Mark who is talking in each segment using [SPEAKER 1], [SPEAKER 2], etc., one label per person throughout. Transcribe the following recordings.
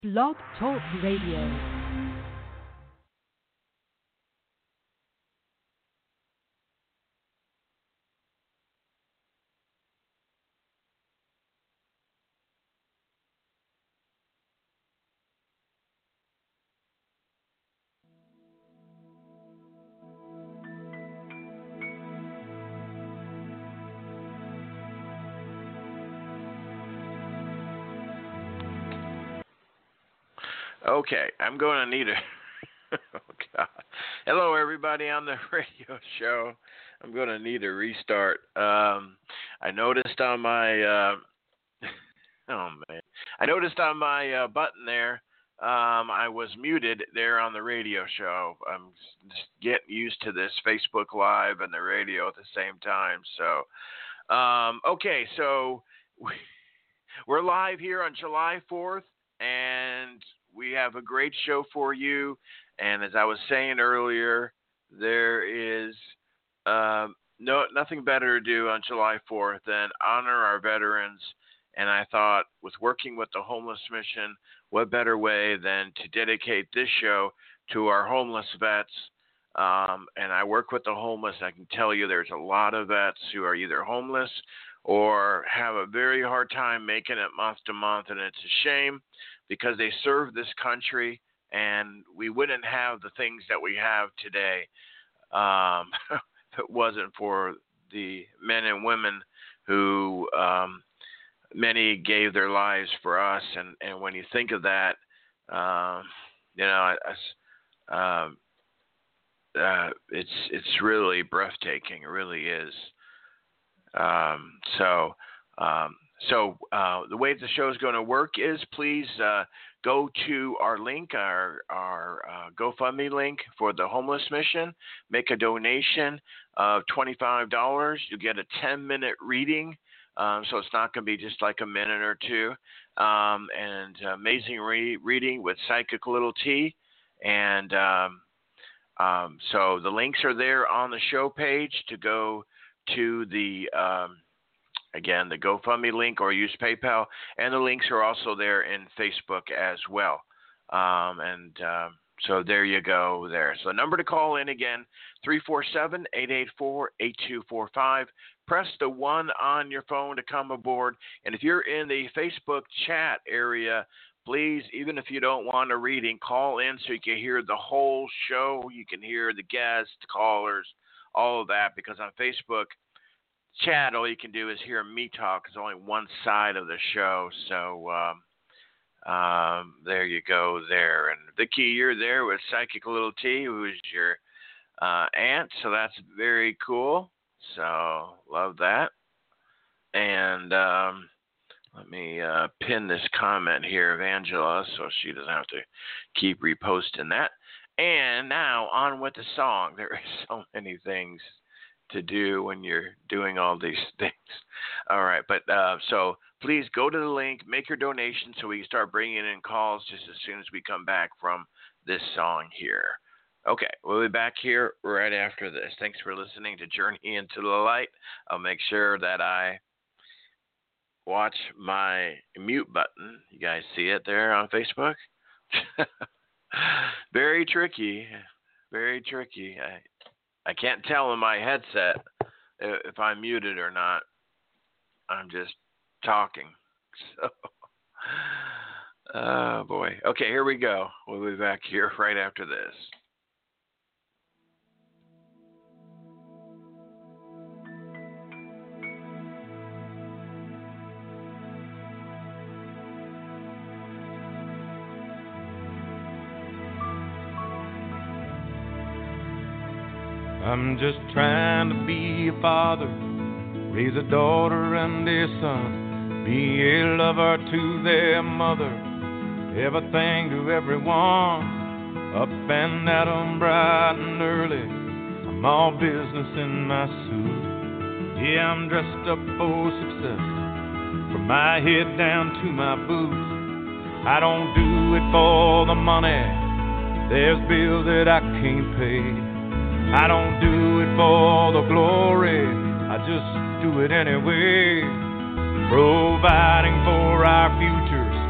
[SPEAKER 1] Blog Talk Radio.
[SPEAKER 2] Okay, I'm going to need a... Oh, God. Hello, everybody on the radio show. I'm going to need a restart. I noticed on my... oh, man. I noticed on my button there, I was muted there on the radio show. I'm just getting used to this Facebook Live and the radio at the same time. So, okay, so we're live here on July 4th, and we have a great show for you. And as I was saying earlier, there is nothing better to do on July 4th than honor our veterans. And I thought, with working with the Homeless Mission, what better way than to dedicate this show to our homeless vets. And I work with the homeless. I can tell you there's a lot of vets who are either homeless or have a very hard time making it month to month. And it's a shame, because they serve this country, and we wouldn't have the things that we have today if it wasn't for the men and women who many gave their lives for us. And when you think of that, it's really breathtaking. It really is. So the way the show is going to work is, please go to our link, our GoFundMe link for the Homeless Mission. Make a donation of $25. You get a 10-minute reading, so it's not going to be just like a minute or two. And amazing reading with Psychic Little T. And so the links are there on the show page to go to the again, the GoFundMe link, or use PayPal, and the links are also there in Facebook as well. So there you go there. So the number to call in again, 347-884-8245. Press the 1 on your phone to come aboard. And if you're in the Facebook chat area, please, even if you don't want a reading, call in so you can hear the whole show. You can hear the guests, callers, all of that, because on Facebook chat, all you can do is hear me talk. It's only one side of the show. So there you go there. And Vicki, you're there with Psychic Little T, who is your aunt. So that's very cool. So love that. And let me pin this comment here of Angela so she doesn't have to keep reposting that. And now on with the song. There are so many things to do when you're doing all these things. All right, but so please go to the link, make your donation so we can start bringing in calls just as soon as we come back from this song here. Okay, we'll be back here right after this. Thanks for listening to Journey into the Light. I'll make sure that I watch my mute button. You guys see it there on Facebook? Very tricky. Very tricky. I can't tell in my headset if I'm muted or not. I'm just talking. So, oh boy. Okay, here we go. We'll be back here right after this.
[SPEAKER 3] I'm just trying to be a father, raise a daughter and a son, be a lover to their mother, everything to everyone, up and at 'em bright and early. I'm all business in my suit. Yeah, I'm dressed up for success, from my head down to my boots. I don't do it for the money, there's bills that I can't pay. I don't do it for the glory, I just do it anyway. Providing for our futures,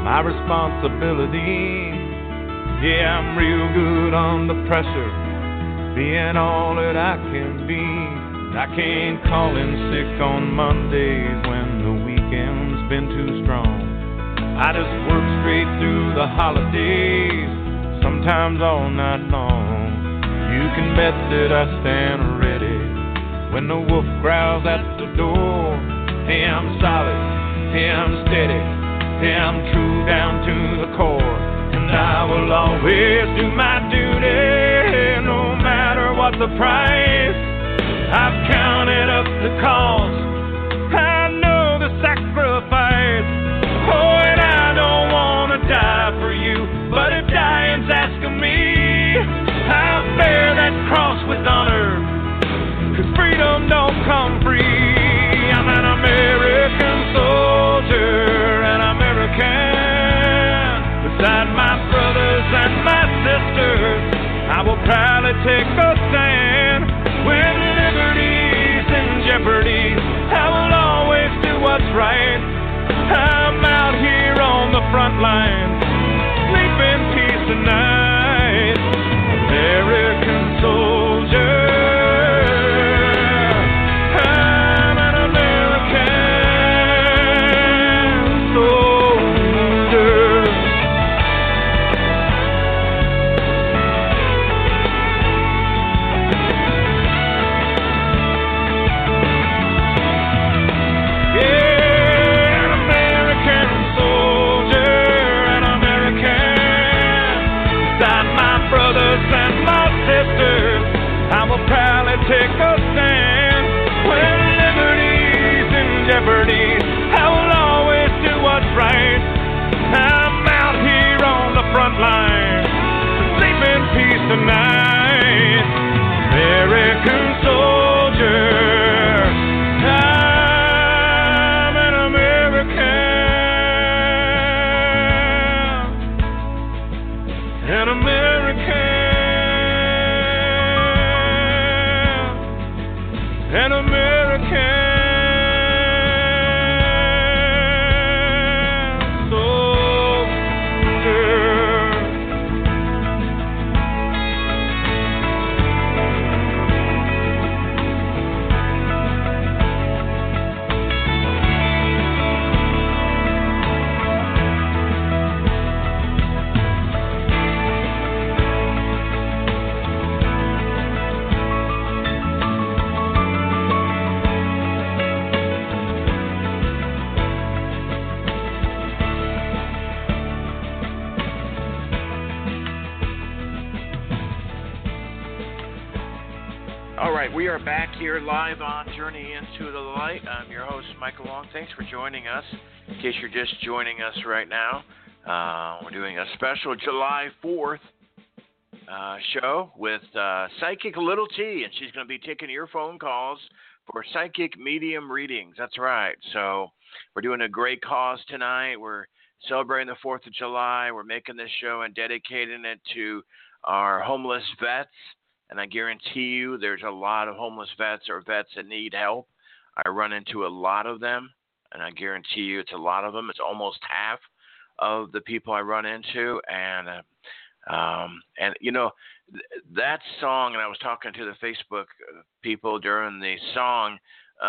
[SPEAKER 3] my responsibility. Yeah, I'm real good under pressure, being all that I can be. I can't call in sick on Mondays when the weekend's been too strong. I just work straight through the holidays, sometimes all night long. You can bet that I stand ready when the wolf growls at the door. Hey, I'm solid, hey, I'm steady, hey, I'm true down to the core. And I will always do my duty, no matter what the price. I've counted up the cost, I know the sacrifice. Oh, and I don't want to die for you, but if dying's asking me, I'll bear that cross with honor, 'cause freedom don't come free. I'm an American soldier, an American. Beside my brothers and my sisters, I will proudly take a stand. When liberty's in jeopardy, I will always do what's right. I'm out here on the front line, sleep in peace tonight. American soldier, I'm an American soldier. Yeah, an American soldier, an American. Beside my brothers and my sisters, I will proudly take a stand. When liberty's in jeopardy, I will always do what's right. I'm out here on the front line, sleep in peace tonight. American soldier, I'm an American, an American, an American soldier.
[SPEAKER 2] All right, we are back here live on Journey Into the Light. I'm your host, Michael Long. Thanks for joining us. In case you're just joining us right now, we're doing a special July 4th show with Psychic Little T, and she's going to be taking your phone calls for psychic medium readings. That's right. So we're doing a great cause tonight. We're celebrating the 4th of July. We're making this show and dedicating it to our homeless vets. And I guarantee you there's a lot of homeless vets or vets that need help. I run into a lot of them, and I guarantee you it's a lot of them. It's almost half of the people I run into. And you know, that song, and I was talking to the Facebook people during the song,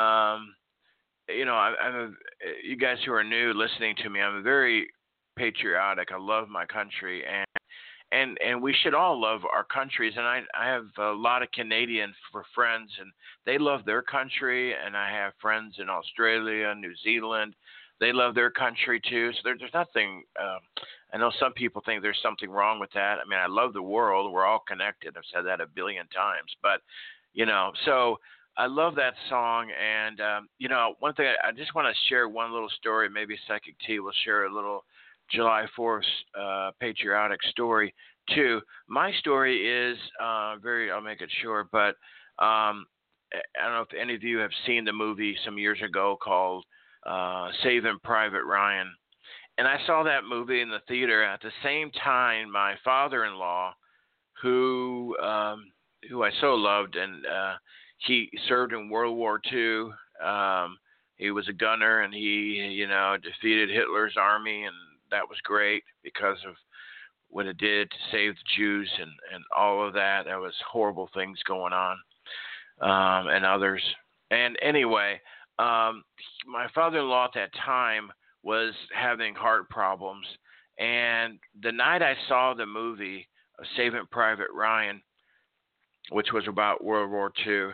[SPEAKER 2] you know, you guys who are new listening to me, I'm very patriotic. I love my country, and we should all love our countries. And I have a lot of Canadian friends, and they love their country. And I have friends in Australia, New Zealand. They love their country too. So there's nothing. I know some people think there's something wrong with that. I mean, I love the world. We're all connected. I've said that a billion times. But you know, so I love that song. And you know, one thing I just want to share one little story. Maybe Psychic T will share a little July 4th patriotic story too. My story is I'll make it short, but I don't know if any of you have seen the movie some years ago called Saving Private Ryan. And I saw that movie in the theater at the same time my father-in-law, who I so loved, and he served in World War II. He was a gunner, and he, defeated Hitler's army and that was great because of what it did to save the Jews and all of that. There was horrible things going on, and others. And anyway, my father-in-law at that time was having heart problems. And the night I saw the movie Saving Private Ryan, which was about World War II,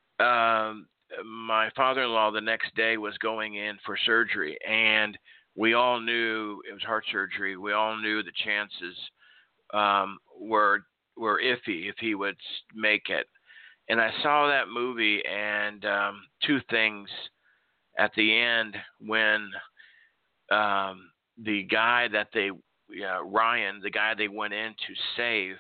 [SPEAKER 2] my father-in-law the next day was going in for surgery, and we all knew it was heart surgery. We all knew the chances were iffy if he would make it. And I saw that movie, and two things at the end when the guy that Ryan, the guy they went in to save,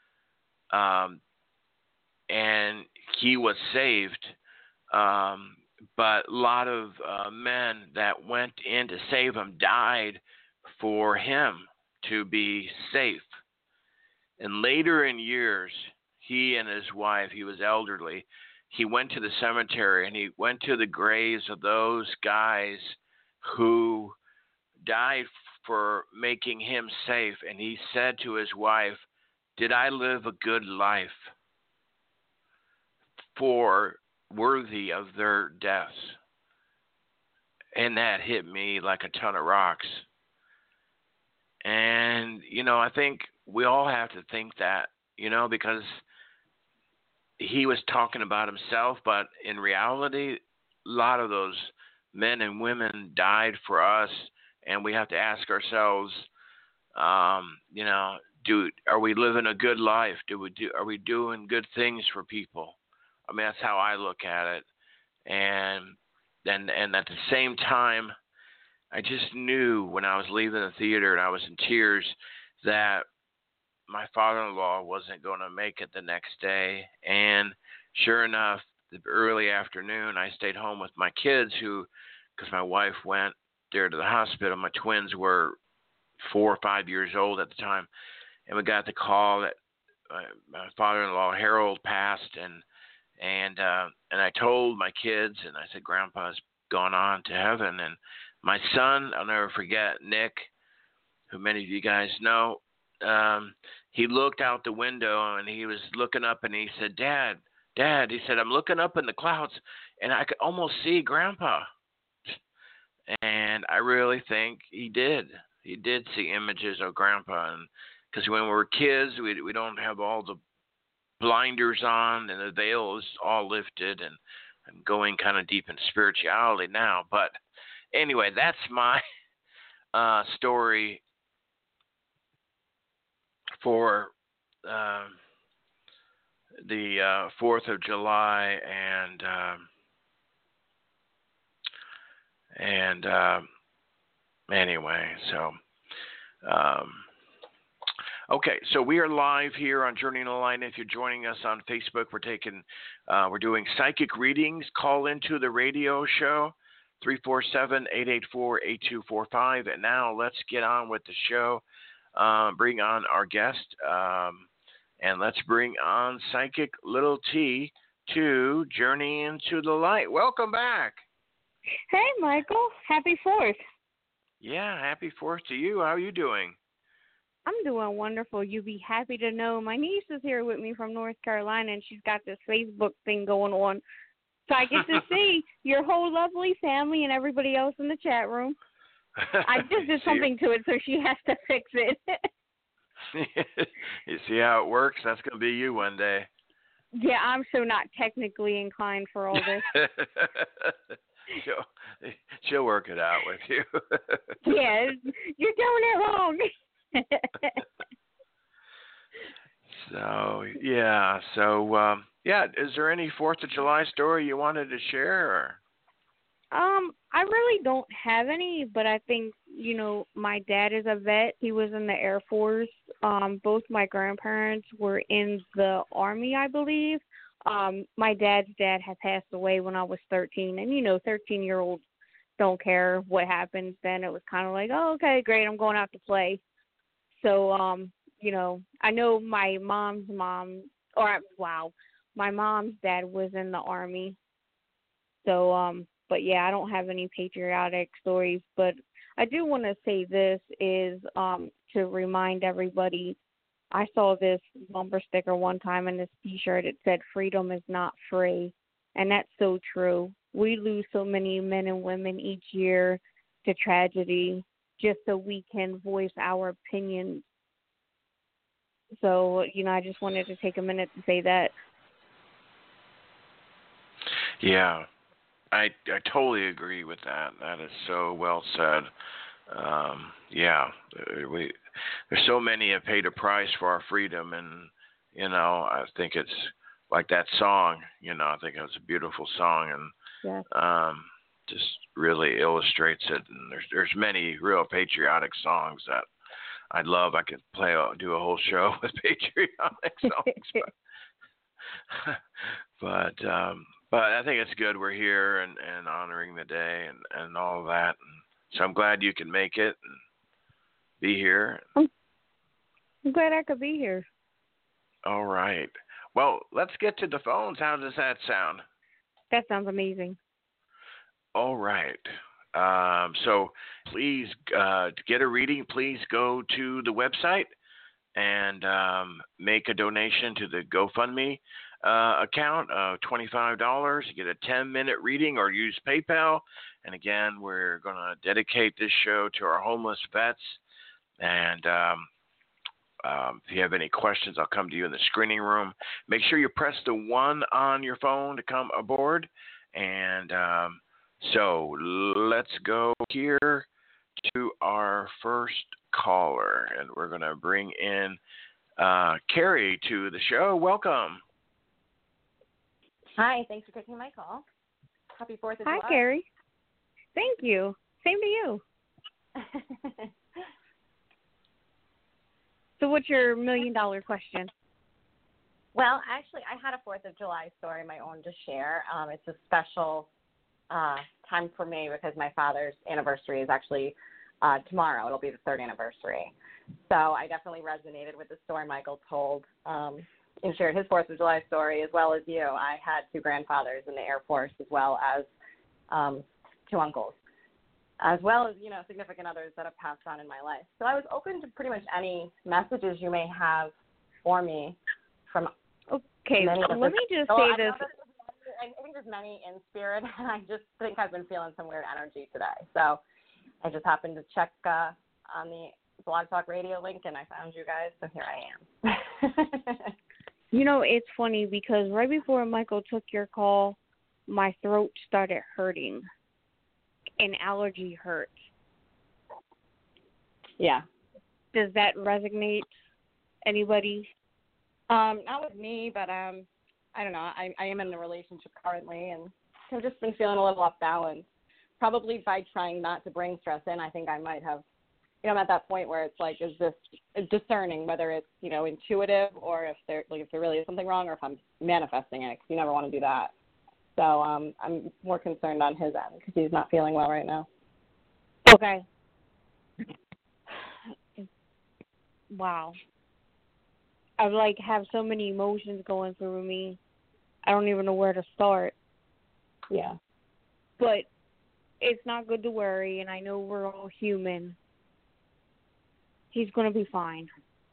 [SPEAKER 2] and he was saved, but a lot of men that went in to save him died for him to be safe. And later in years, he and his wife, he was elderly, he went to the cemetery and he went to the graves of those guys who died for making him safe. And he said to his wife, "Did I live a good life for worthy of their deaths?" And that hit me like a ton of rocks. And, I think we all have to think that, because he was talking about himself, but in reality, a lot of those men and women died for us. And we have to ask ourselves, are we living a good life? Are we doing good things for people? I mean, that's how I look at it. And at the same time, I just knew when I was leaving the theater and I was in tears that my father-in-law wasn't going to make it the next day. And sure enough, the early afternoon, I stayed home with my kids because my wife went there to the hospital. My twins were 4 or 5 years old at the time. And we got the call that my father-in-law, Harold, passed. And I told my kids, and I said, "Grandpa's gone on to heaven." And my son, I'll never forget, Nick, who many of you guys know, he looked out the window and he was looking up and he said, Dad, he said, "I'm looking up in the clouds and I could almost see Grandpa." And I really think he did. He did see images of Grandpa. And because when we were kids, we don't have all the blinders on and the veil is all lifted, and I'm going kind of deep in spirituality now. But anyway, that's my story for the 4th of July, and anyway, so okay, so we are live here on Journey in the Light. If you're joining us on Facebook, we're doing psychic readings. Call into the radio show, 347-884-8245. And now let's get on with the show. Bring on our guest, and let's bring on Psychic Little T to Journey into the Light. Welcome back.
[SPEAKER 4] Hey, Michael. Happy 4th.
[SPEAKER 2] Yeah, happy 4th to you. How are you doing?
[SPEAKER 4] I'm doing wonderful. You'll be happy to know my niece is here with me from North Carolina, and she's got this Facebook thing going on. So I get to see your whole lovely family and everybody else in the chat room. I just did something to it, so she has to fix it.
[SPEAKER 2] You see how it works? That's going to be you one day.
[SPEAKER 4] Yeah, I'm so not technically inclined for all this.
[SPEAKER 2] She'll work it out with you.
[SPEAKER 4] Yeah, you're doing it wrong.
[SPEAKER 2] So, is there any 4th of July story you wanted to share? Or?
[SPEAKER 4] I really don't have any, but I think, my dad is a vet. He was in the Air Force. Both my grandparents were in the Army, I believe. My dad's dad had passed away when I was 13, and 13-year-olds don't care what happens. Then it was kind of like, oh, okay, great, I'm going out to play. So, I know my mom's dad was in the Army. So, but yeah, I don't have any patriotic stories, but I do want to say this is to remind everybody. I saw this bumper sticker one time in this T-shirt. It said, "Freedom is not free," and that's so true. We lose so many men and women each year to tragedy just so we can voice our opinions. So, I just wanted to take a minute to say that.
[SPEAKER 2] Yeah, I totally agree with that. That is so well said. Yeah, there's so many have paid a price for our freedom, and I think it's like that song. I think it's a beautiful song, and
[SPEAKER 4] Yes.
[SPEAKER 2] just really illustrates it. And there's many real patriotic songs that I love. I could do a whole show with patriotic songs, but I think it's good we're here and honoring the day and all of that. And so I'm glad you can make it and be here.
[SPEAKER 4] I'm glad I could be here.
[SPEAKER 2] All right. Well, let's get to the phones. How does that sound?
[SPEAKER 4] That sounds amazing.
[SPEAKER 2] All right. So please, to get a reading, please go to the website and make a donation to the GoFundMe account of $25. You get a 10-minute reading or use PayPal. And again, we're going to dedicate this show to our homeless vets. And if you have any questions, I'll come to you in the screening room. Make sure you press the 1 on your phone to come aboard. And so let's go here to our first caller. And we're going to bring in Carrie to the show. Welcome.
[SPEAKER 5] Hi, thanks for taking my call. Happy 4th of July.
[SPEAKER 4] Hi, Carrie. Thank you. Same to you. So what's your $1 million question?
[SPEAKER 5] Well, actually, I had a 4th of July story of my own to share. It's a special time for me because my father's anniversary is actually tomorrow. It'll be the 3rd anniversary. So I definitely resonated with the story Michael told and shared his 4th of July story as well as you. I had 2 grandfathers in the Air Force as well as 2 uncles, as well as, significant others that have passed on in my life. So I was open to pretty much any messages you may have for me from
[SPEAKER 4] Okay,
[SPEAKER 5] many
[SPEAKER 4] let me just say this.
[SPEAKER 5] I think there's many in spirit, and I just think I've been feeling some weird energy today. So I just happened to check on the Blog Talk Radio link, and I found you guys, so here I am.
[SPEAKER 4] It's funny because right before Michael took your call, my throat started hurting. An allergy hurt.
[SPEAKER 5] Yeah.
[SPEAKER 4] Does that resonate? Anybody?
[SPEAKER 5] Not with me, but I don't know. I am in a relationship currently, and I've just been feeling a little off balance. Probably by trying not to bring stress in, I think I might have. I'm at that point where it's like, is this discerning whether it's intuitive or if there really is something wrong, or if I'm manifesting it? Because you never want to do that. So I'm more concerned on his end because he's not feeling well right now.
[SPEAKER 4] Okay. Wow. I have so many emotions going through me. I don't even know where to start.
[SPEAKER 5] Yeah.
[SPEAKER 4] But it's not good to worry, and I know we're all human. He's going to be fine.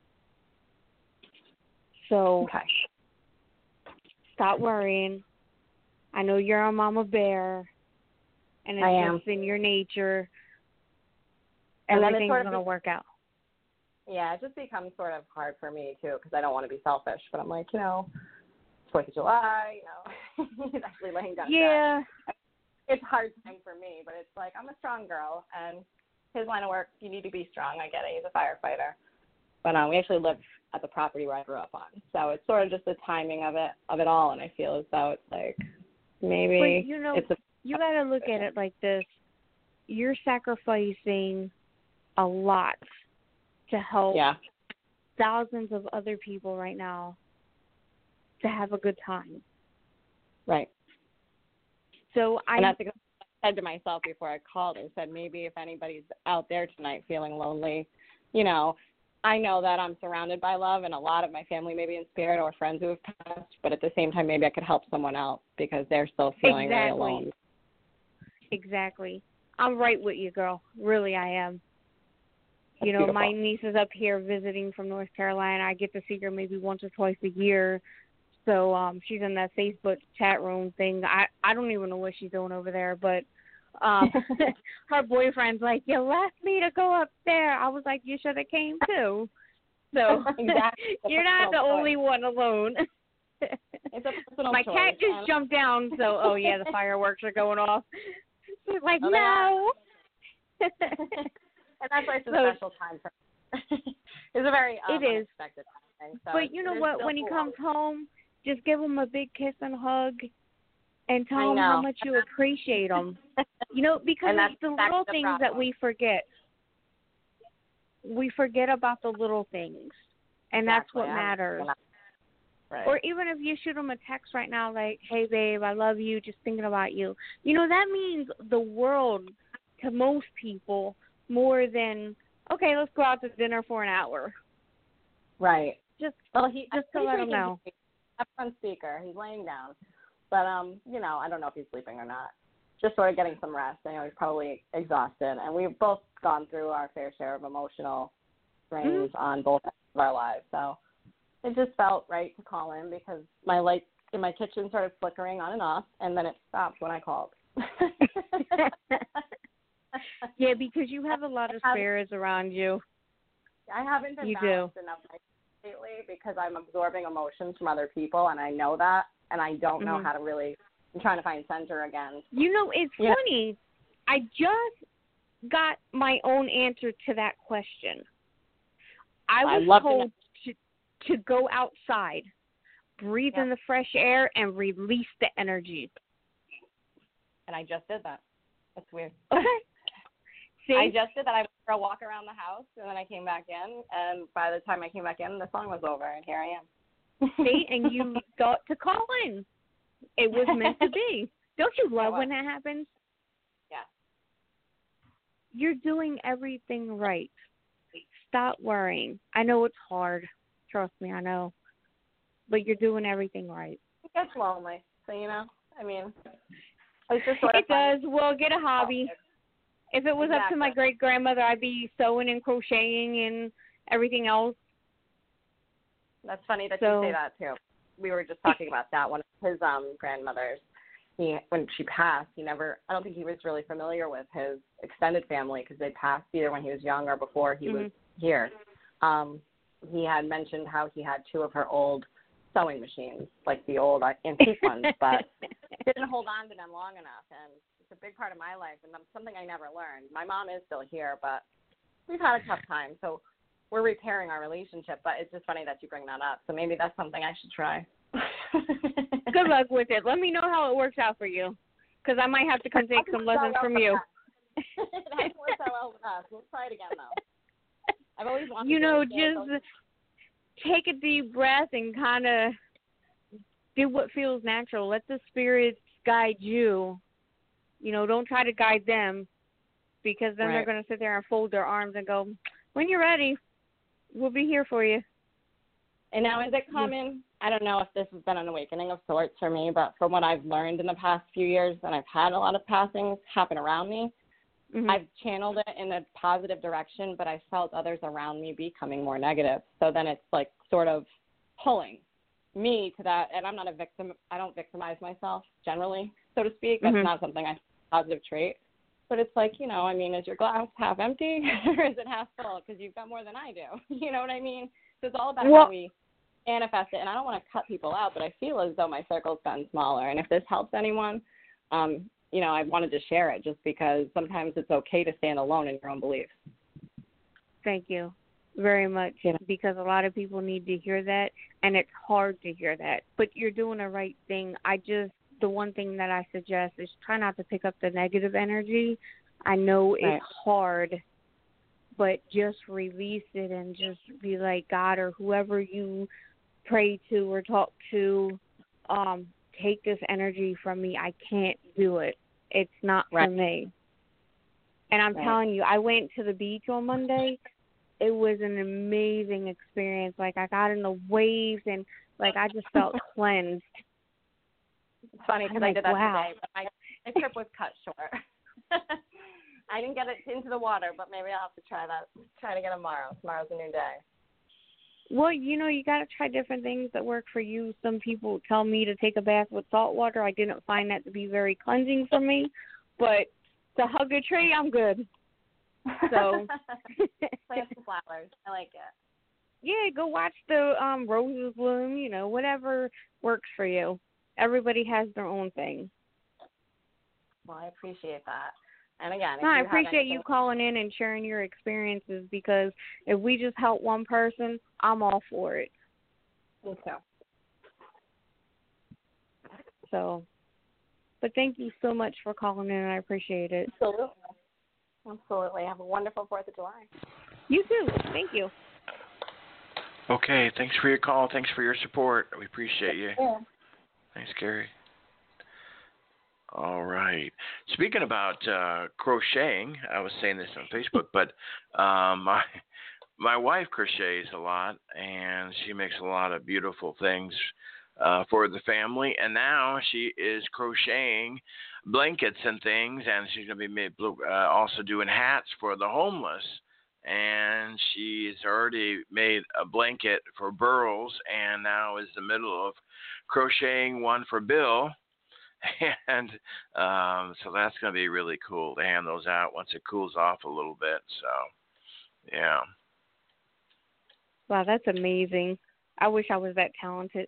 [SPEAKER 4] So
[SPEAKER 5] okay.
[SPEAKER 4] Stop worrying. I know you're a mama bear, and it's just in your nature. Everything's going to work out.
[SPEAKER 5] Yeah, it just becomes sort of hard for me, too, because I don't want to be selfish. But I'm like, 4th of July, he's actually laying down.
[SPEAKER 4] Yeah.
[SPEAKER 5] It's a hard time for me, but it's like, I'm a strong girl, and his line of work, you need to be strong. I get it. He's a firefighter. But we actually live at the property where I grew up on. So it's sort of just the timing of it all, and I feel as though it's like maybe
[SPEAKER 4] but, you got to look at it like this. You're sacrificing a lot to help thousands of other people right now to have a good time.
[SPEAKER 5] Right.
[SPEAKER 4] So
[SPEAKER 5] and that's what I said to myself before I called. I said, maybe if anybody's out there tonight feeling lonely, I know that I'm surrounded by love, and a lot of my family may be in spirit or friends who have passed, but at the same time, maybe I could help someone out because they're still feeling really alone.
[SPEAKER 4] Exactly. I'm right with you, girl. Really, I am.
[SPEAKER 6] That's
[SPEAKER 4] You know,
[SPEAKER 6] beautiful.
[SPEAKER 4] my niece is up here visiting from North Carolina. I get to see her maybe once or twice a year. So she's in that Facebook chat room thing. I don't even know what she's doing over there, but her boyfriend's like, you left me to go up there. I was like, you should have came too. So
[SPEAKER 5] Exactly.
[SPEAKER 4] you're not the only one alone.
[SPEAKER 5] It's a personal
[SPEAKER 4] My
[SPEAKER 5] choice.
[SPEAKER 4] cat just jumped down, so, oh, yeah, the fireworks are going off. She's like, no.
[SPEAKER 5] And that's why it's a special time for It's a very
[SPEAKER 4] it is.
[SPEAKER 5] unexpected thing. So
[SPEAKER 4] but you know what? When he comes home, just give him a big kiss and hug and tell him how much you appreciate him. You know, because it's the little things that we forget. We forget about the little things, and that's what matters.
[SPEAKER 5] Right.
[SPEAKER 4] Or even if you shoot him a text right now like, hey, babe, I love you, just thinking about you. You know, that means the world to most people more than, okay, let's go out to dinner for an hour.
[SPEAKER 5] Right.
[SPEAKER 4] Just
[SPEAKER 5] to
[SPEAKER 4] let him know.
[SPEAKER 5] I'm on speaker. He's laying down. But, you know, I don't know if he's sleeping or not. Just sort of getting some rest. I know he's probably exhausted. And we've both gone through our fair share of emotional strains on both ends of our lives. So it just felt right to call in because my light in my kitchen started flickering on and off, and then it stopped when I called.
[SPEAKER 4] Yeah, because you have a lot of spirits around you.
[SPEAKER 5] I haven't been balanced enough lately because I'm absorbing emotions from other people, and I know that, and I don't know how to really. I'm trying to find center again.
[SPEAKER 4] You know, it's funny. I just got my own answer to that question. I was told to go outside, breathe in the fresh air, and release the energy.
[SPEAKER 5] And I just did that. That's weird.
[SPEAKER 4] Okay. See?
[SPEAKER 5] I just did that. I went for a walk around the house, and then I came back in, and by the time I came back in, the song was over, and here I am.
[SPEAKER 4] See, and you thought to call in. It was meant to be. Don't you love when that happens?
[SPEAKER 5] Yeah.
[SPEAKER 4] You're doing everything right. Stop worrying. I know it's hard. Trust me, I know. But you're doing everything right.
[SPEAKER 5] It gets lonely. So, you know, I mean, it's just sort of
[SPEAKER 4] It does. Well, get a hobby. If it was up to my great-grandmother, I'd be sewing and crocheting and everything else.
[SPEAKER 5] That's funny that you say that, too. We were just talking about that. One of his grandmothers, when she passed, I don't think he was really familiar with his extended family because they passed either when he was young or before he was here. He had mentioned how he had two of her old sewing machines, like the old antique ones, but didn't hold on to them long enough. And it's a big part of my life, and that's something I never learned. My mom is still here, but we've had a tough time. So we're repairing our relationship, but it's just funny that you bring that up. So maybe that's something I should try.
[SPEAKER 4] Good luck with it. Let me know how it works out for you, because I might have to come take some lessons from you.
[SPEAKER 5] It hasn't worked out well with us. We'll try it again, though. I've always wanted
[SPEAKER 4] just take a deep breath and kind of do what feels natural. Let the spirits guide you. You know, don't try to guide them, because then they're going to sit there and fold their arms and go, when you're ready, we'll be here for you.
[SPEAKER 5] And now is it common? I don't know if this has been an awakening of sorts for me, but from what I've learned in the past few years, and I've had a lot of passings happen around me, I've channeled it in a positive direction, but I felt others around me becoming more negative. So then it's like sort of pulling me to that. And I'm not a victim. I don't victimize myself generally, so to speak. That's not something I positive trait. But it's like, you know, I mean, is your glass half empty or is it half full? Because you've got more than I do. You know what I mean? So it's all about how we manifest it. And I don't want to cut people out, but I feel as though my circle's gotten smaller. And if this helps anyone, you know, I wanted to share it just because sometimes it's okay to stand alone in your own beliefs.
[SPEAKER 4] Thank you very much, because a lot of people need to hear that, and it's hard to hear that. But you're doing the right thing. The one thing that I suggest is try not to pick up the negative energy. I know it's hard, but just release it and just be like, God or whoever you pray to or talk to, take this energy from me. I can't do it. It's not for me. And I'm telling you, I went to the beach on Monday. It was an amazing experience. Like, I got in the waves and, like, I just felt cleansed.
[SPEAKER 5] It's funny because I did that today, but my trip was cut short. I didn't get it into the water, but maybe I'll have to try that. Try to get it tomorrow. Tomorrow's a new day.
[SPEAKER 4] Well, you got to try different things that work for you. Some people tell me to take a bath with salt water. I didn't find that to be very cleansing for me. But to hug a tree, I'm good. So
[SPEAKER 5] plant some flowers. I like it.
[SPEAKER 4] Yeah, go watch the roses bloom, whatever works for you. Everybody has their own thing.
[SPEAKER 5] Well, I appreciate that. And again,
[SPEAKER 4] I appreciate you calling in and sharing your experiences, because if we just help one person, I'm all for it.
[SPEAKER 5] Me too.
[SPEAKER 4] So, but thank you so much for calling in. I appreciate it.
[SPEAKER 5] Absolutely. Have a wonderful 4th of July.
[SPEAKER 4] You too. Thank you.
[SPEAKER 2] Okay, thanks for your call. Thanks for your support. We appreciate you.
[SPEAKER 5] Yeah.
[SPEAKER 2] Thanks, Gary. All right. Speaking about crocheting, I was saying this on Facebook, but my wife crochets a lot, and she makes a lot of beautiful things for the family. And now she is crocheting blankets and things, and she's going to be also doing hats for the homeless. And she's already made a blanket for Burls, and now is in the middle of crocheting one for Bill. And so that's going to be really cool to hand those out once it cools off a little bit. So, yeah.
[SPEAKER 4] Wow, that's amazing. I wish I was that talented.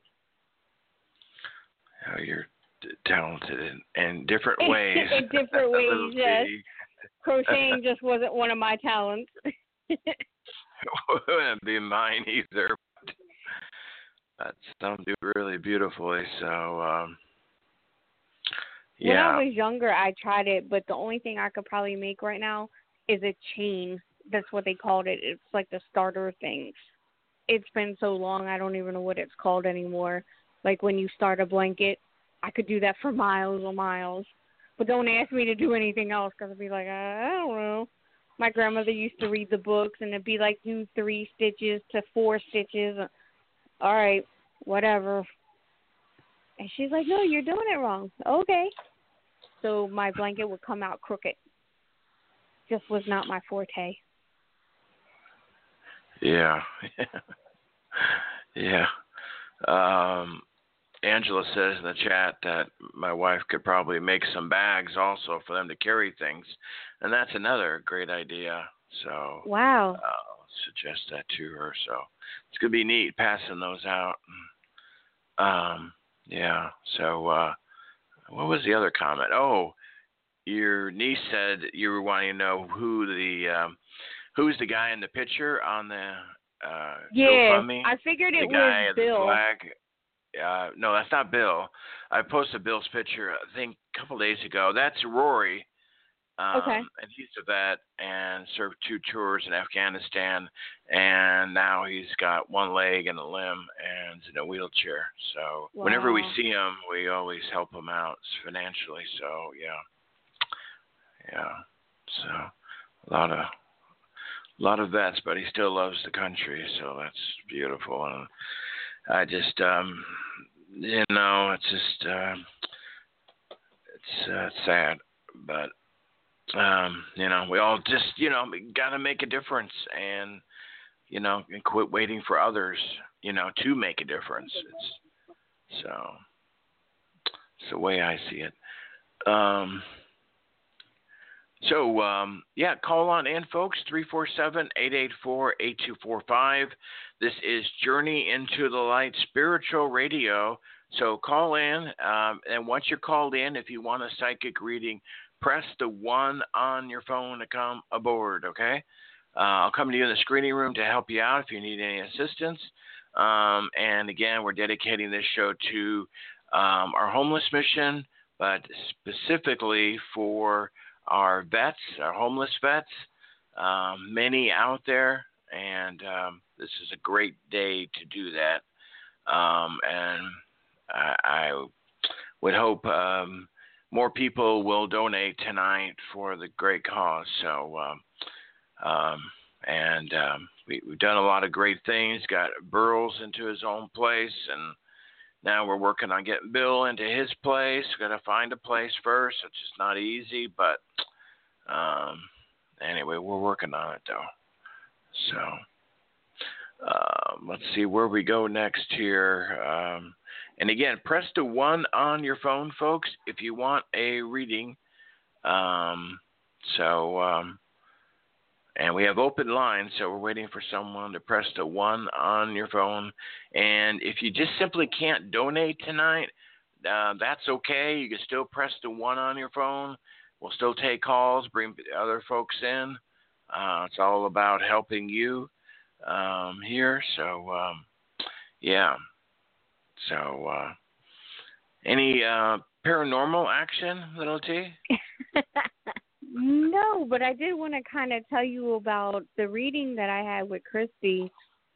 [SPEAKER 2] Oh, you're talented in different ways.
[SPEAKER 4] In different ways, yes. Crocheting just wasn't one of my talents.
[SPEAKER 2] It wouldn't be mine either. But some do really beautifully. So, yeah.
[SPEAKER 4] When I was younger, I tried it, but the only thing I could probably make right now is a chain. That's what they called it. It's like the starter things. It's been so long, I don't even know what it's called anymore. Like when you start a blanket, I could do that for miles and miles. But don't ask me to do anything else, because I'd be like, I don't know. My grandmother used to read the books, and it'd be like do 3 stitches to 4 stitches. All right, whatever. And she's like, no, you're doing it wrong. Okay. So my blanket would come out crooked. Just was not my forte.
[SPEAKER 2] Yeah. Yeah. Angela says in the chat that my wife could probably make some bags also for them to carry things. And that's another great idea. So
[SPEAKER 4] wow.
[SPEAKER 2] I'll suggest that to her. So it's going to be neat passing those out. Yeah. So what was the other comment? Oh, your niece said you were wanting to know who's the guy in the picture on the GoFundMe?
[SPEAKER 4] I figured it
[SPEAKER 2] the guy
[SPEAKER 4] was Bill.
[SPEAKER 2] The flag. No, that's not Bill. I posted Bill's picture, I think, a couple days ago. That's Rory.
[SPEAKER 4] Okay.
[SPEAKER 2] And he's a vet and served 2 tours in Afghanistan, and now he's got 1 leg and a limb and in a wheelchair. So whenever we see him, we always help him out financially. So yeah. So a lot of vets, but he still loves the country. So that's beautiful. And I just, it's just, it's sad, but. We all just, got to make a difference and, and quit waiting for others, to make a difference. It's the way I see it. Call on in, folks, 347-884-8245. This is Journey into the Light Spiritual Radio. So call in, and once you're called in, if you want a psychic reading, press the 1 on your phone to come aboard, okay? I'll come to you in the screening room to help you out if you need any assistance. And again, we're dedicating this show to our homeless mission, but specifically for our vets, our homeless vets, many out there. And this is a great day to do that. And I would hope more people will donate tonight for the great cause. So, we've done a lot of great things. Got Burls into his own place, and now we're working on getting Bill into his place. Got to find a place first, which is not easy, but Anyway, we're working on it though. So let's see where we go next here. And again, press the 1 on your phone, folks, if you want a reading. And we have open lines, so we're waiting for someone to press the 1 on your phone. And if you just simply can't donate tonight, that's okay. You can still press the 1 on your phone. We'll still take calls, bring other folks in. It's all about helping you here. So, yeah. So, any paranormal action, Little T?
[SPEAKER 4] No, but I did want to kind of tell you about the reading that I had with Christy.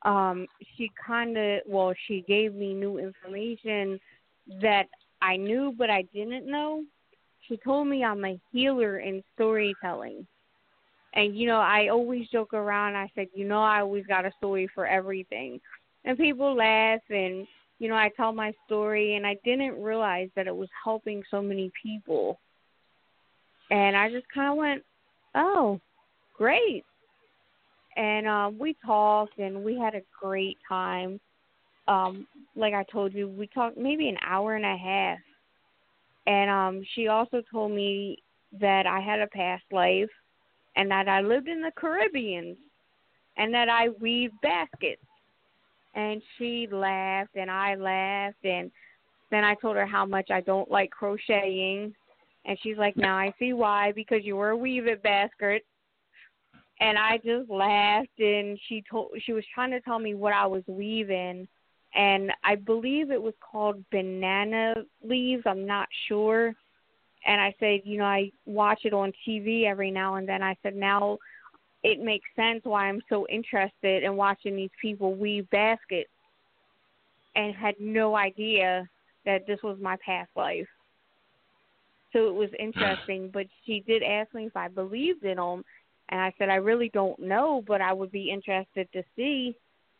[SPEAKER 4] She gave me new information that I knew but I didn't know. She told me I'm a healer in storytelling. And, I always joke around. I said, I always got a story for everything. And people laugh and, I tell my story, and I didn't realize that it was helping so many people. And I just kind of went, oh, great. And we talked, and we had a great time. Like I told you, we talked maybe an hour and a half. And she also told me that I had a past life and that I lived in the Caribbean and that I weave baskets. And she laughed, and I laughed, and then I told her how much I don't like crocheting. And she's like, now I see why, because you were a weave-it basket. And I just laughed, and she was trying to tell me what I was weaving. And I believe it was called banana leaves. I'm not sure. And I said, I watch it on TV every now and then. I said, now it makes sense why I'm so interested in watching these people weave baskets, and had no idea that this was my past life. So it was interesting, but she did ask me if I believed in them, and I said, I really don't know, but I would be interested to see,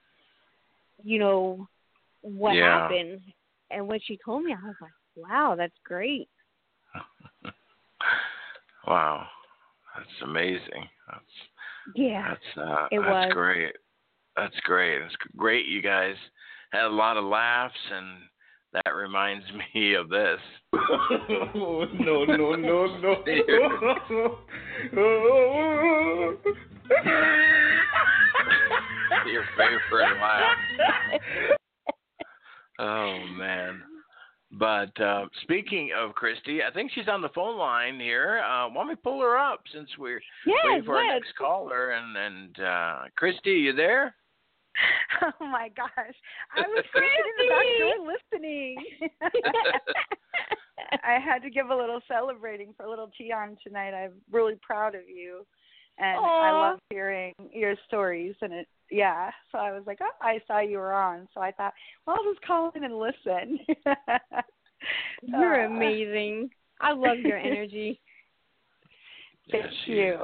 [SPEAKER 4] what happened. And when she told me, I was like, wow, that's great.
[SPEAKER 2] Wow. That's amazing.
[SPEAKER 4] It was
[SPEAKER 2] great. That's great. It's great you guys had a lot of laughs, and that reminds me of this.
[SPEAKER 3] No.
[SPEAKER 2] Your favorite laugh. Oh, man. But speaking of Christy, I think she's on the phone line here. Why don't we pull her up since we're waiting for our next caller? And Christy, you there?
[SPEAKER 6] Oh, my gosh. I was sitting in the back door listening. I had to give a little celebrating for little Tion tonight. I'm really proud of you. And I love hearing your stories. And so I was like, oh, I saw you were on. So I thought, well, I'll just call in and listen.
[SPEAKER 4] You're amazing. I love your energy.
[SPEAKER 6] Thank you.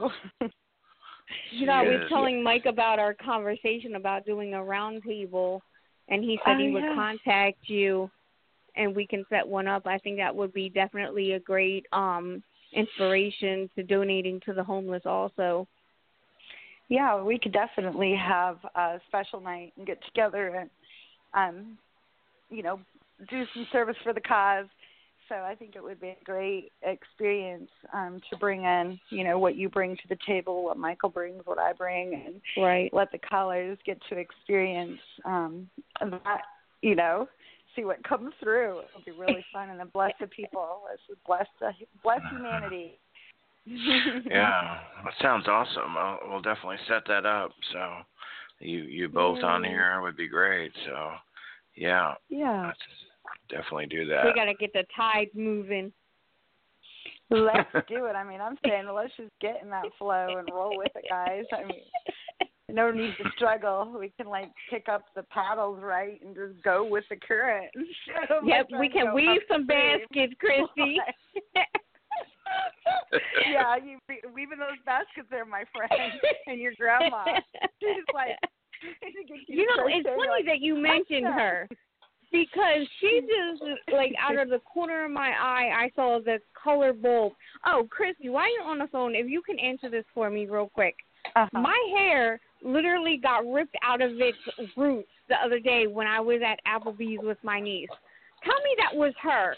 [SPEAKER 4] I was telling Mike about our conversation about doing a round table, and he said he would contact you, and we can set one up. I think that would be definitely a great inspiration to donating to the homeless also.
[SPEAKER 6] Yeah, we could definitely have a special night and get together and, do some service for the cause. So I think it would be a great experience to bring in, what you bring to the table, what Michael brings, what I bring, and let the callers get to experience that, see what comes through. It'll be really fun, and then bless the people. Let's bless humanity.
[SPEAKER 2] Yeah, that sounds awesome. We'll definitely set that up. So you both on here would be great. So yeah, let's definitely do that.
[SPEAKER 4] We got to get the tide moving.
[SPEAKER 6] Let's do it. I mean, I'm saying let's just get in that flow and roll with it, guys. I mean, no need to struggle. We can pick up the paddles right and just go with the current.
[SPEAKER 4] Yep, we can weave some baskets, Christy.
[SPEAKER 6] Yeah, you weaving those baskets there, my friend, and your grandma. She's like,
[SPEAKER 4] it's funny that you mentioned her. because she just, like, out of the corner of my eye, I saw the color bulb. Oh, Christy, while you're on the phone, if you can answer this for me real quick. My hair literally got ripped out of its roots the other day when I was at Applebee's with my niece. Tell me that was her.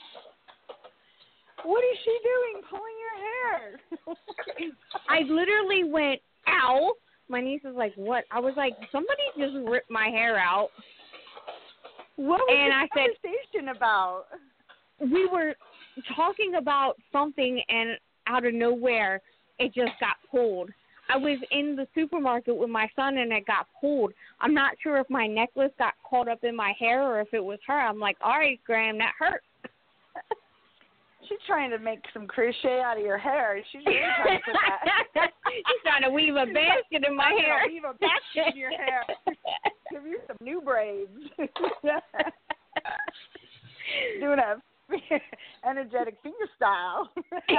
[SPEAKER 6] What is she doing pulling your hair?
[SPEAKER 4] I literally went, ow. My niece was like, what? I was like, somebody just ripped my hair out.
[SPEAKER 6] What was the conversation about?
[SPEAKER 4] We were talking about something, and out of nowhere, it just got pulled. I was in the supermarket with my son, and it got pulled. I'm not sure if my necklace got caught up in my hair or if it was her. I'm like, all right, Graham, that hurt.
[SPEAKER 6] She's trying to make some crochet out of your hair. She's really trying to put that.
[SPEAKER 4] She's trying to weave a basket in my hair.
[SPEAKER 6] Weave a basket in your hair. Give you some new braids. Doing a energetic finger style.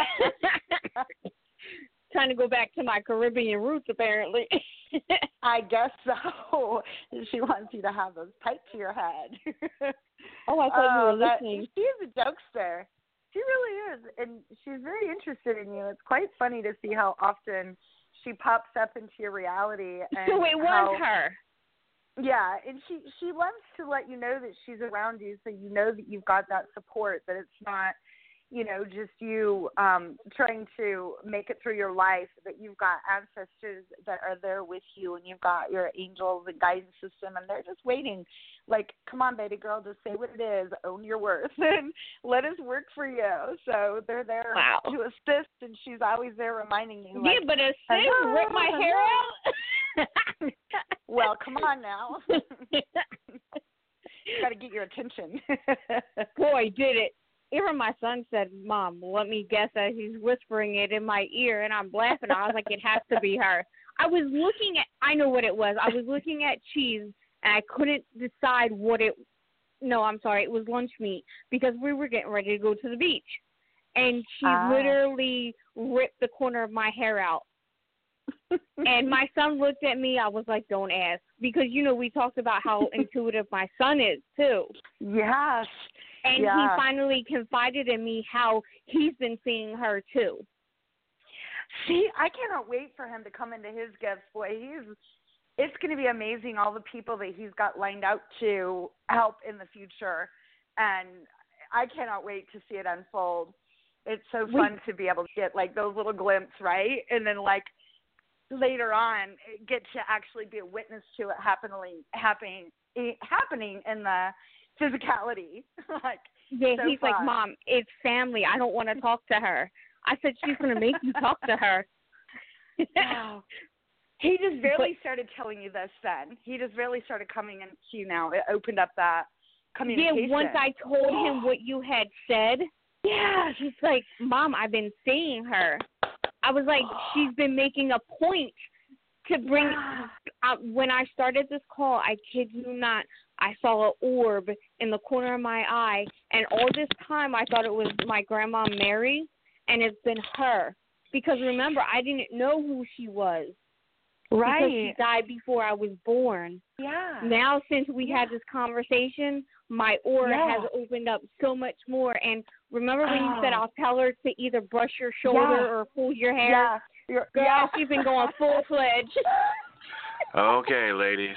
[SPEAKER 4] Trying to go back to my Caribbean roots, apparently.
[SPEAKER 6] I guess so. She wants you to have those tight to your head.
[SPEAKER 4] Oh, I thought you were listening.
[SPEAKER 6] She is a jokester. She really is, and she's very interested in you. It's quite funny to see how often she pops up into your reality. And
[SPEAKER 4] so it was her.
[SPEAKER 6] Yeah, and she loves to let you know that she's around you, so you know that you've got that support, that it's not, just you trying to make it through your life, that you've got ancestors that are there with you, and you've got your angels and guidance system, and they're just waiting. Like, come on, baby girl, just say what it is, own your worth, and let us work for you. So they're there to assist, and she's always there reminding you.
[SPEAKER 4] Yeah, but assist, rip my hair out?
[SPEAKER 6] Well, come on now. Got to get your attention.
[SPEAKER 4] Boy, did it. Even my son said, Mom, let me guess that he's whispering it in my ear, and I'm laughing. I was like, it has to be her. I know what it was. I was looking at cheese, and I couldn't decide it was lunch meat, because we were getting ready to go to the beach. And she literally ripped the corner of my hair out. And my son looked at me. I was like, don't ask. Because, we talked about how intuitive my son is, too.
[SPEAKER 6] Yes.
[SPEAKER 4] And he finally confided in me how he's been seeing her, too.
[SPEAKER 6] See, I cannot wait for him to come into his gifts. Boy, it's going to be amazing, all the people that he's got lined out to help in the future. And I cannot wait to see it unfold. It's so fun to be able to get, like, those little glimpses, right? And then, like, later on, get to actually be a witness to it happening in the physicality.
[SPEAKER 4] He's fun. Like, Mom, it's family. I don't want to talk to her. I said, she's going to make you talk to her.
[SPEAKER 6] Wow. He just barely started telling you this then. He just barely started coming into you now. It opened up that communication.
[SPEAKER 4] Yeah, once I told him what you had said, he's like, Mom, I've been seeing her. I was like, she's been making a point to bring when I started this call, I kid you not, I saw an orb in the corner of my eye, and all this time I thought it was my grandma Mary, and it's been her. Because remember, I didn't know who she was.
[SPEAKER 6] Right.
[SPEAKER 4] Because she died before I was born.
[SPEAKER 6] Yeah.
[SPEAKER 4] Now, since we had this conversation, my aura has opened up so much more. And remember when you said, I'll tell her to either brush your shoulder or pull your hair?
[SPEAKER 6] Yeah.
[SPEAKER 4] Girl, she's been going full-fledged.
[SPEAKER 2] Okay, ladies.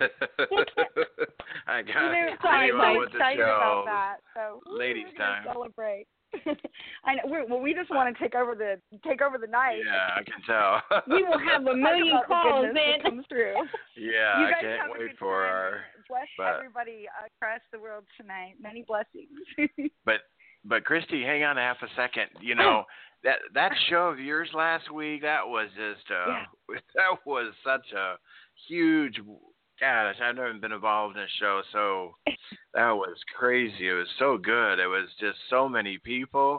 [SPEAKER 2] I got
[SPEAKER 6] anyone
[SPEAKER 2] with the
[SPEAKER 6] excited
[SPEAKER 2] show.
[SPEAKER 6] About that. So
[SPEAKER 2] Ladies time.
[SPEAKER 6] Celebrate. I know. We just want to take over the night.
[SPEAKER 2] Yeah, I can tell.
[SPEAKER 4] We will have a million calls in.
[SPEAKER 6] Comes through.
[SPEAKER 2] Yeah,
[SPEAKER 6] you guys
[SPEAKER 2] I can't wait for our.
[SPEAKER 6] Bless everybody across the world tonight. Many blessings.
[SPEAKER 2] But Christy, hang on half a second. That show of yours last week, that was just that was such a huge. Gosh, I've never been involved in a show, so that was crazy. It was so good. It was just so many people.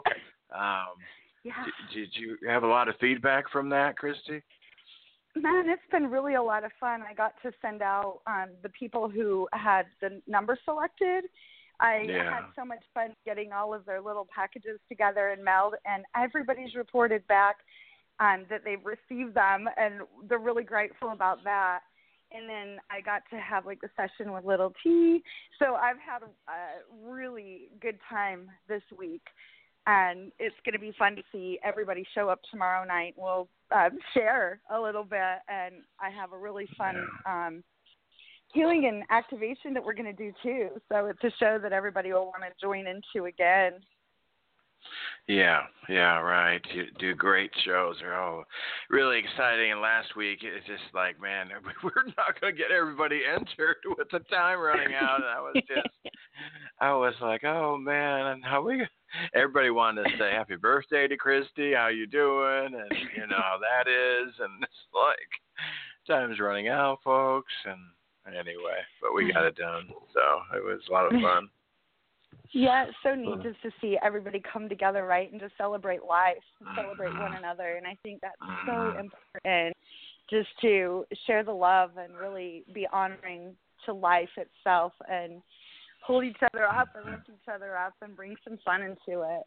[SPEAKER 2] Did you have a lot of feedback from that, Christy?
[SPEAKER 6] Man, it's been really a lot of fun. I got to send out the people who had the number selected. I had so much fun getting all of their little packages together and mailed, and everybody's reported back that they've received them, and they're really grateful about that. and then I got to have like the session with Little T. So I've had a really good time this week, and it's going to be fun to see everybody show up tomorrow night. We'll share a little bit, and I have a really fun healing and activation that we're going to do too. So it's a show that everybody will want to join into again.
[SPEAKER 2] Yeah, right. You do great shows. They're all really exciting. And last week, it's just like, man, we're not going to get everybody entered with the time running out. And I was like, oh man, and everybody wanted to say happy birthday to Christy. How you doing? And you know how that is. And it's like, time's running out, folks. And anyway, but we got it done. So it was a lot of fun.
[SPEAKER 6] Yeah, it's so neat just to see everybody come together, right, and just celebrate life, and celebrate one another. And I think that's so important, just to share the love and really be honoring to life itself and hold each other up and lift each other up and bring some fun into it.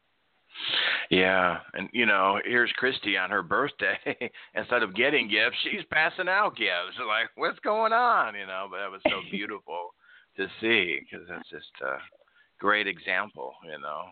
[SPEAKER 2] Yeah, and you know, here's Christy on her birthday. Instead of getting gifts, she's passing out gifts. Like, what's going on? You know, but that was so beautiful to see, because it's just great example, you know.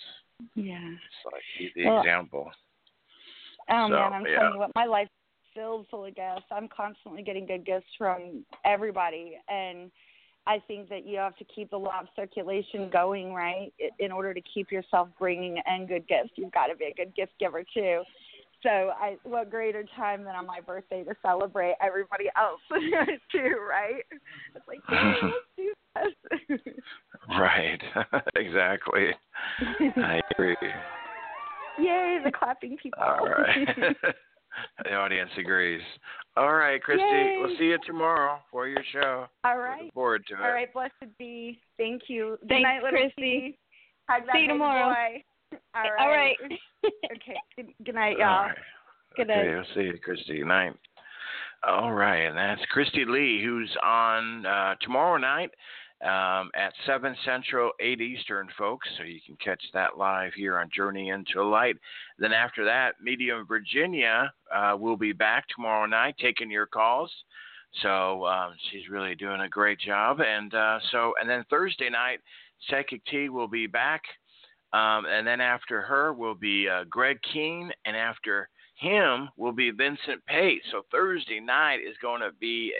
[SPEAKER 2] It's like he's the example.
[SPEAKER 6] Oh, so, man, I'm telling you what, my life is filled full of gifts. I'm constantly getting good gifts from everybody, and I think that you have to keep the law of circulation going, right? In order to keep yourself bringing in good gifts, you've got to be a good gift giver too. So what greater time than on my birthday to celebrate everybody else too, right? It's like, hey, let's do this.
[SPEAKER 2] Right. Exactly. I agree.
[SPEAKER 6] Yay, the clapping people.
[SPEAKER 2] All right. The audience agrees. All right, Christy,
[SPEAKER 6] Yay.
[SPEAKER 2] We'll see you tomorrow for your show.
[SPEAKER 6] All right.
[SPEAKER 2] Looking forward to it.
[SPEAKER 6] All right, blessed be. Thank you.
[SPEAKER 4] Thanks,
[SPEAKER 6] good night,
[SPEAKER 4] Christy.
[SPEAKER 6] See
[SPEAKER 4] you tomorrow.
[SPEAKER 6] Boy.
[SPEAKER 4] All right.
[SPEAKER 6] Okay. Good night, y'all.
[SPEAKER 2] Right.
[SPEAKER 4] Good night.
[SPEAKER 2] Okay, I'll see you, Christy. Good night. All right, and that's Christy Lee, who's on tomorrow night at 7 Central, 8 Eastern, folks. So you can catch that live here on Journey into Light. Then after that, Medium Virginia will be back tomorrow night taking your calls. So she's really doing a great job. And then Thursday night, Psychic T will be back. And then after her will be Greg Keene, and after him will be Vincent Pate. So Thursday night is going to be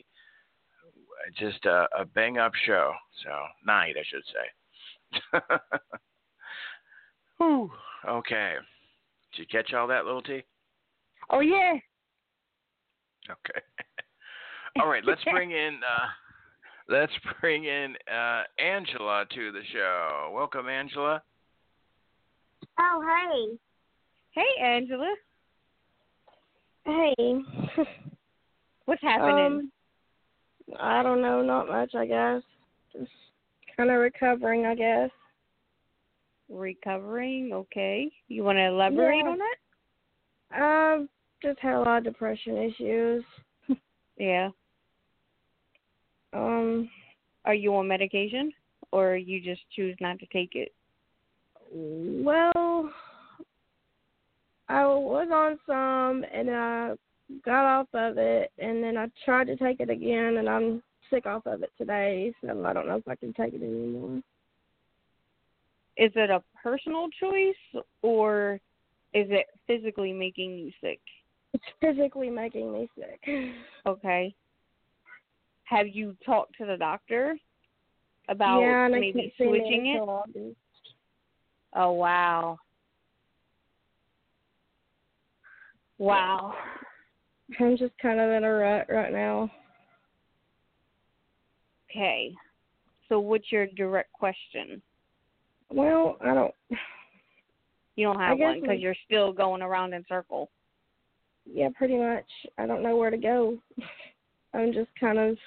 [SPEAKER 2] just a bang up show. So night, I should say. Whew. Okay. Did you catch all that, Little T?
[SPEAKER 4] Oh yeah.
[SPEAKER 2] Okay. All right. Let's bring in Angela to the show. Welcome, Angela.
[SPEAKER 7] Oh, hey.
[SPEAKER 4] Hey, Angela.
[SPEAKER 7] Hey.
[SPEAKER 4] What's happening?
[SPEAKER 7] I don't know, not much, I guess. Just kind of recovering, I guess.
[SPEAKER 4] Recovering, okay. You want to elaborate on that?
[SPEAKER 7] Just had a lot of depression issues.
[SPEAKER 4] Yeah. Are you on medication, or you just choose not to take it?
[SPEAKER 7] Well, I was on some, and I got off of it, and then I tried to take it again, and I'm sick off of it today, so I don't know if I can take it anymore.
[SPEAKER 4] Is it a personal choice, or is it physically making you sick?
[SPEAKER 7] It's physically making me sick.
[SPEAKER 4] Okay. Have you talked to the doctor about maybe switching it? Oh, wow. Wow.
[SPEAKER 7] I'm just kind of in a rut right now.
[SPEAKER 4] Okay. So what's your direct question?
[SPEAKER 7] Well,
[SPEAKER 4] You don't have one because you're still going around in circles.
[SPEAKER 7] Yeah, pretty much. I don't know where to go. I'm just kind of,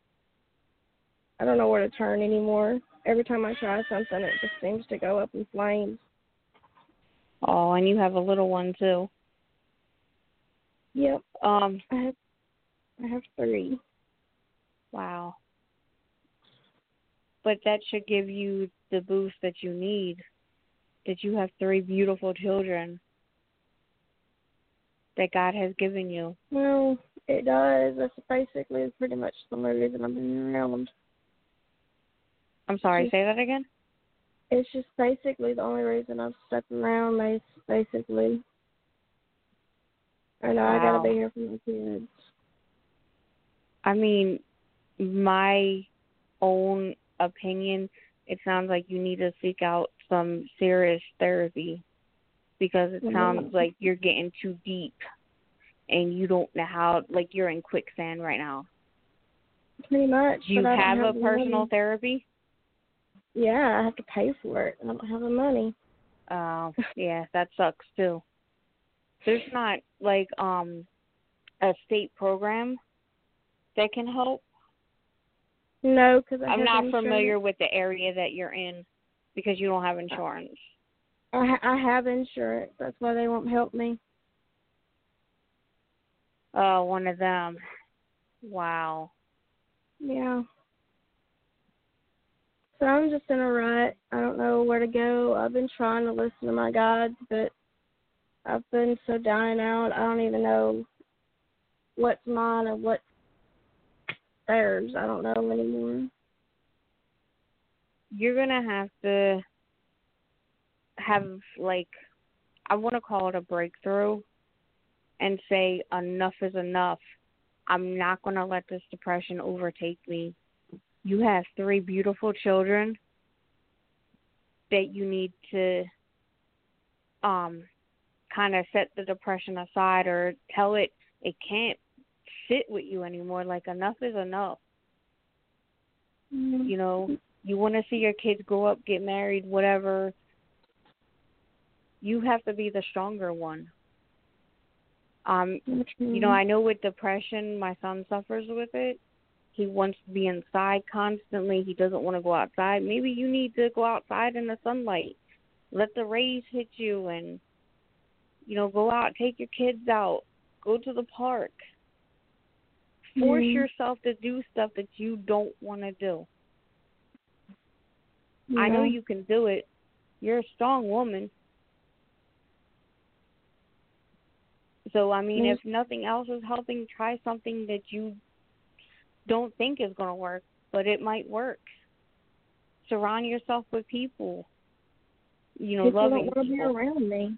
[SPEAKER 7] I don't know where to turn anymore. Every time I try something, it just seems to go up in flames.
[SPEAKER 4] Oh, and you have a little one too.
[SPEAKER 7] Yep. I have 3.
[SPEAKER 4] Wow. But that should give you the boost that you need. That you have 3 beautiful children that God has given you.
[SPEAKER 7] Well, It does. That's basically pretty much the only reason I've been around.
[SPEAKER 4] I'm sorry, say that again?
[SPEAKER 7] It's just basically the only reason I've stuck around, basically. I know I gotta be here for my kids.
[SPEAKER 4] I mean, my own opinion, it sounds like you need to seek out some serious therapy because it sounds like you're getting too deep and you don't know how, like you're in quicksand right now.
[SPEAKER 7] Pretty much.
[SPEAKER 4] Do you have a personal therapy?
[SPEAKER 7] Yeah, I have to pay for it. I don't have the money.
[SPEAKER 4] Oh, yeah, that sucks too. There's not like a state program that can help.
[SPEAKER 7] No, because
[SPEAKER 4] I'm not familiar with the area that you're in because you don't have insurance.
[SPEAKER 7] I have insurance. That's why they won't help me.
[SPEAKER 4] Oh, one of them. Wow.
[SPEAKER 7] Yeah. So I'm just in a rut. I don't know where to go. I've been trying to listen to my guides, but I've been so dying out. I don't even know what's mine and what's theirs. I don't know anymore.
[SPEAKER 4] You're going to have, like, I want to call it a breakthrough and say enough is enough. I'm not going to let this depression overtake me. You have 3 beautiful children that you need to kind of set the depression aside or tell it can't sit with you anymore. Like, enough is enough.
[SPEAKER 7] Mm-hmm.
[SPEAKER 4] You know, you want to see your kids grow up, get married, whatever. You have to be the stronger one. You know, I know with depression, my son suffers with it. He wants to be inside constantly. He doesn't want to go outside. Maybe you need to go outside in the sunlight. Let the rays hit you and, you know, go out, take your kids out, go to the park. Force yourself to do stuff that you don't want to do. I know you can do it. You're a strong woman. So, I mean, if nothing else is helping, try something that you don't think is going to work, but it might work. Surround yourself with people, you know, loving people.
[SPEAKER 7] People don't want to be around me.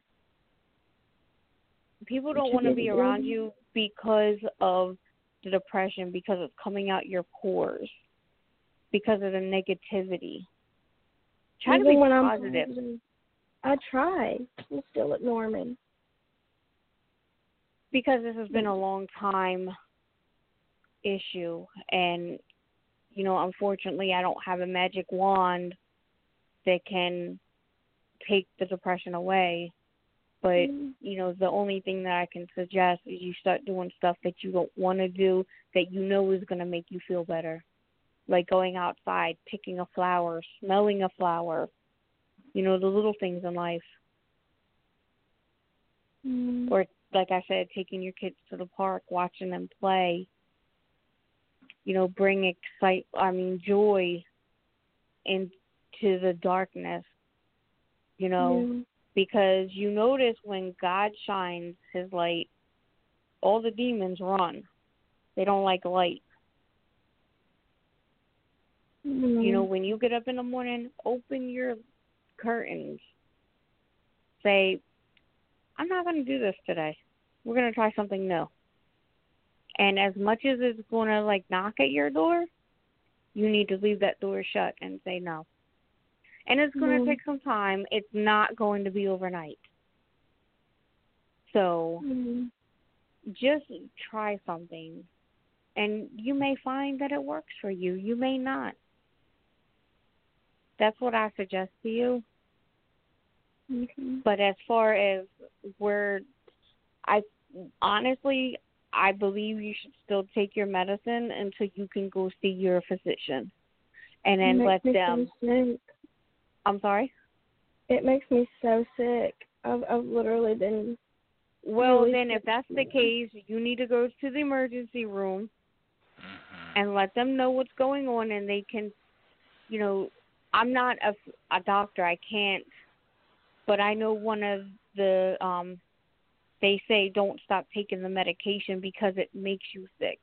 [SPEAKER 4] People don't want to be around you because of the depression, because it's coming out your pores, because of the negativity. Try to be positive.
[SPEAKER 7] I try. They still ignore me.
[SPEAKER 4] Because this has been a long time issue, and, you know, unfortunately I don't have a magic wand that can take the depression away, but, you know, the only thing that I can suggest is you start doing stuff that you don't want to do that you know is going to make you feel better, like going outside, picking a flower, smelling a flower, you know, the little things in life. Or, like I said, taking your kids to the park, watching them play, you know, bring joy into the darkness, you know, because you notice when God shines his light, all the demons run. They don't like light. You know, when you get up in the morning, open your curtains. Say, I'm not going to do this today. We're going to try something new. And as much as it's going to, like, knock at your door, you need to leave that door shut and say no. And it's going to take some time. It's not going to be overnight. So just try something. And you may find that it works for you. You may not. That's what I suggest to you. But as far as I believe you should still take your medicine until you can go see your physician. And then let them... I'm sorry?
[SPEAKER 7] It makes me so sick. I've literally been...
[SPEAKER 4] Well, then if that's the case, you need to go to the emergency room and let them know what's going on, and they can, you know, I'm not a doctor. I can't, but I know one of the they say don't stop taking the medication because it makes you sick.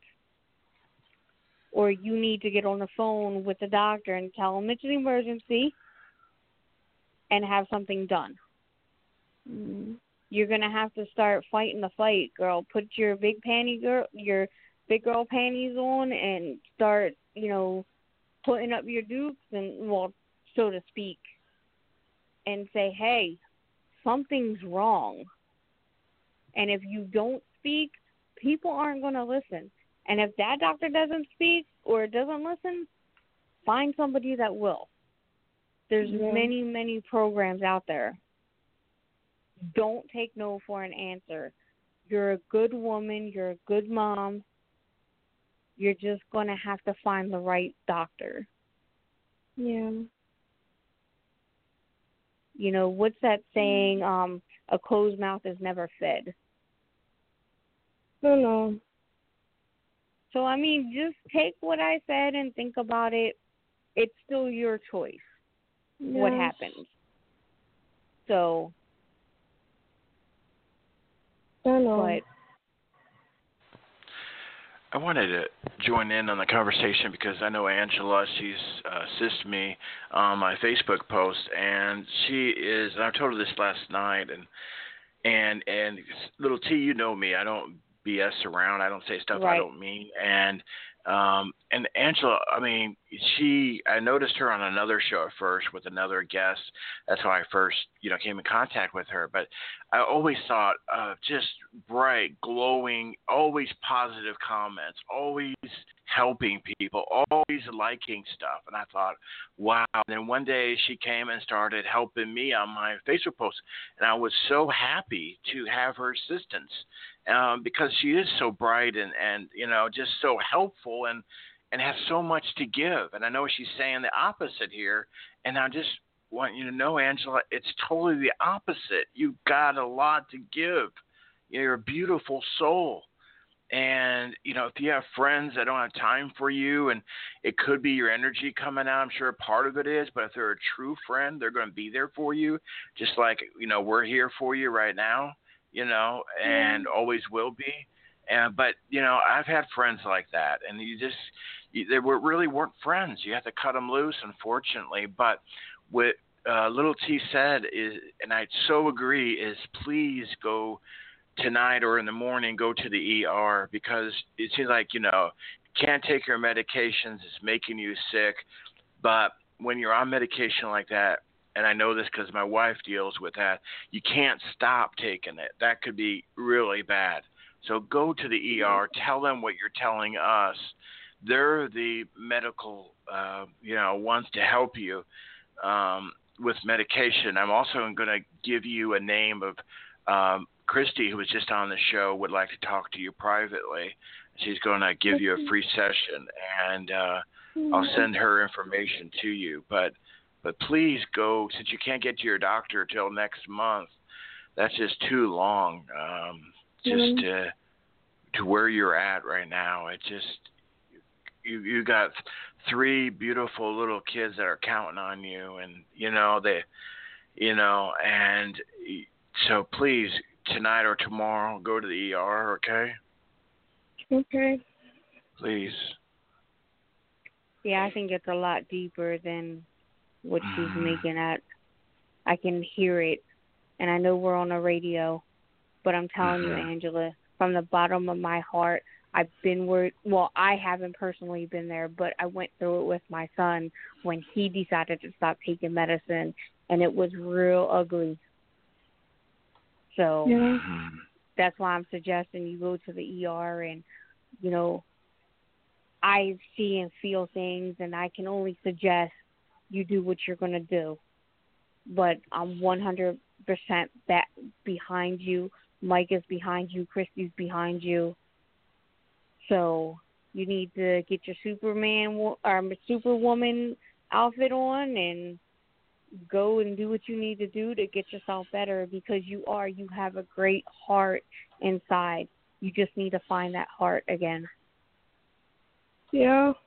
[SPEAKER 4] Or you need to get on the phone with the doctor and tell them it's an emergency and have something done.
[SPEAKER 7] Mm.
[SPEAKER 4] You're going to have to start fighting the fight, girl. Put your big girl panties on and start, putting up your dukes and, well, so to speak, and say, hey, something's wrong. And if you don't speak, people aren't going to listen. And if that doctor doesn't speak or doesn't listen, find somebody that will. There's many, many programs out there. Don't take no for an answer. You're a good woman. You're a good mom. You're just going to have to find the right doctor.
[SPEAKER 7] Yeah.
[SPEAKER 4] What's that saying? A closed mouth is never fed.
[SPEAKER 7] No.
[SPEAKER 4] So, just take what I said and think about it. It's still your choice what happens. So, but
[SPEAKER 2] I wanted to join in on the conversation because I know Angela, she's assisted me on my Facebook post, and she is, and I told her this last night, and little T, you know me, I don't BS around, I don't say stuff I don't mean, and Angela, I noticed her on another show at first with another guest. That's how I first, came in contact with her. But I always thought just bright, glowing, always positive comments, always helping people, always liking stuff. And I thought, wow. And then one day she came and started helping me on my Facebook posts. And I was so happy to have her assistance because she is so bright and just so helpful and has so much to give. And I know she's saying the opposite here. And I just want you to know, Angela, it's totally the opposite. You've got a lot to give. You're a beautiful soul. And, if you have friends that don't have time for you, and it could be your energy coming out, I'm sure part of it is, but if they're a true friend, they're going to be there for you, just like, we're here for you right now, and always will be. But, I've had friends like that, and they really weren't friends. You have to cut them loose, unfortunately. But what Little T said is, and I so agree, is please go tonight or in the morning, go to the ER, because it seems like, you can't take your medications. It's making you sick. But when you're on medication like that, and I know this because my wife deals with that, you can't stop taking it. That could be really bad. So go to the ER, tell them what you're telling us. They're the medical, ones to help you with medication. I'm also going to give you a name of Christy, who was just on the show, would like to talk to you privately. She's going to give you a free session, and I'll send her information to you. But please go, since you can't get to your doctor till next month. That's just too long. To where you're at right now, it just you got 3 beautiful little kids that are counting on you, and and so please tonight or tomorrow go to the ER, okay?
[SPEAKER 7] Okay.
[SPEAKER 2] Please.
[SPEAKER 4] Yeah, I think it's a lot deeper than what she's making at. I can hear it, and I know we're on the radio, but I'm telling you, Angela, from the bottom of my heart, I've been worried. Well, I haven't personally been there, but I went through it with my son when he decided to stop taking medicine, and it was real ugly. So that's why I'm suggesting you go to the ER, and, I see and feel things, and I can only suggest you do what you're going to do. But I'm 100% behind you. Mike is behind you. Christy's behind you. So you need to get your Superwoman outfit on and go and do what you need to do to get yourself better, because you have a great heart inside. You just need to find that heart again.
[SPEAKER 7] Yeah.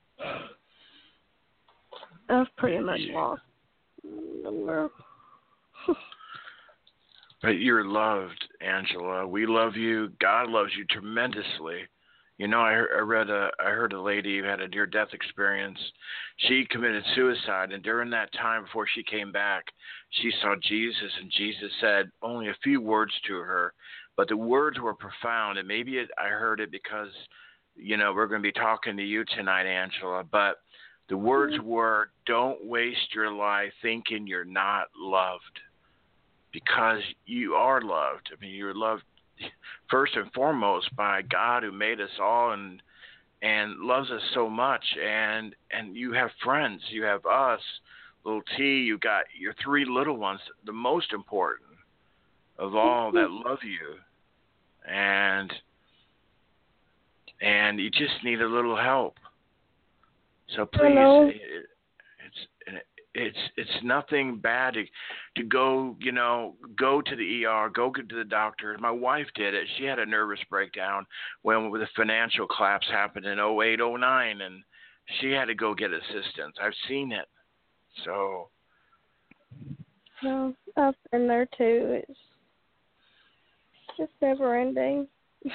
[SPEAKER 7] I've pretty much lost the world.
[SPEAKER 2] But you're loved, Angela. We love you. God loves you tremendously. You know, I heard a lady who had a near-death experience. She committed suicide, and during that time before she came back, she saw Jesus, and Jesus said only a few words to her, but the words were profound. And maybe I heard it because, you know, we're going to be talking to you tonight, Angela, but the words were, don't waste your life thinking you're not loved, because you are loved. I mean, you're loved first and foremost by God, who made us all and loves us so much. And you have friends. You have us, little T. You got your 3 little ones, the most important of all, that love you. And you just need a little help. So please, it's nothing bad to go, you know, go to the ER, go to the doctor. My wife did it. She had a nervous breakdown when the financial collapse happened in 08, 09, and she had to go get assistance. I've seen it. So.
[SPEAKER 7] No, I've been there too. It's just never ending.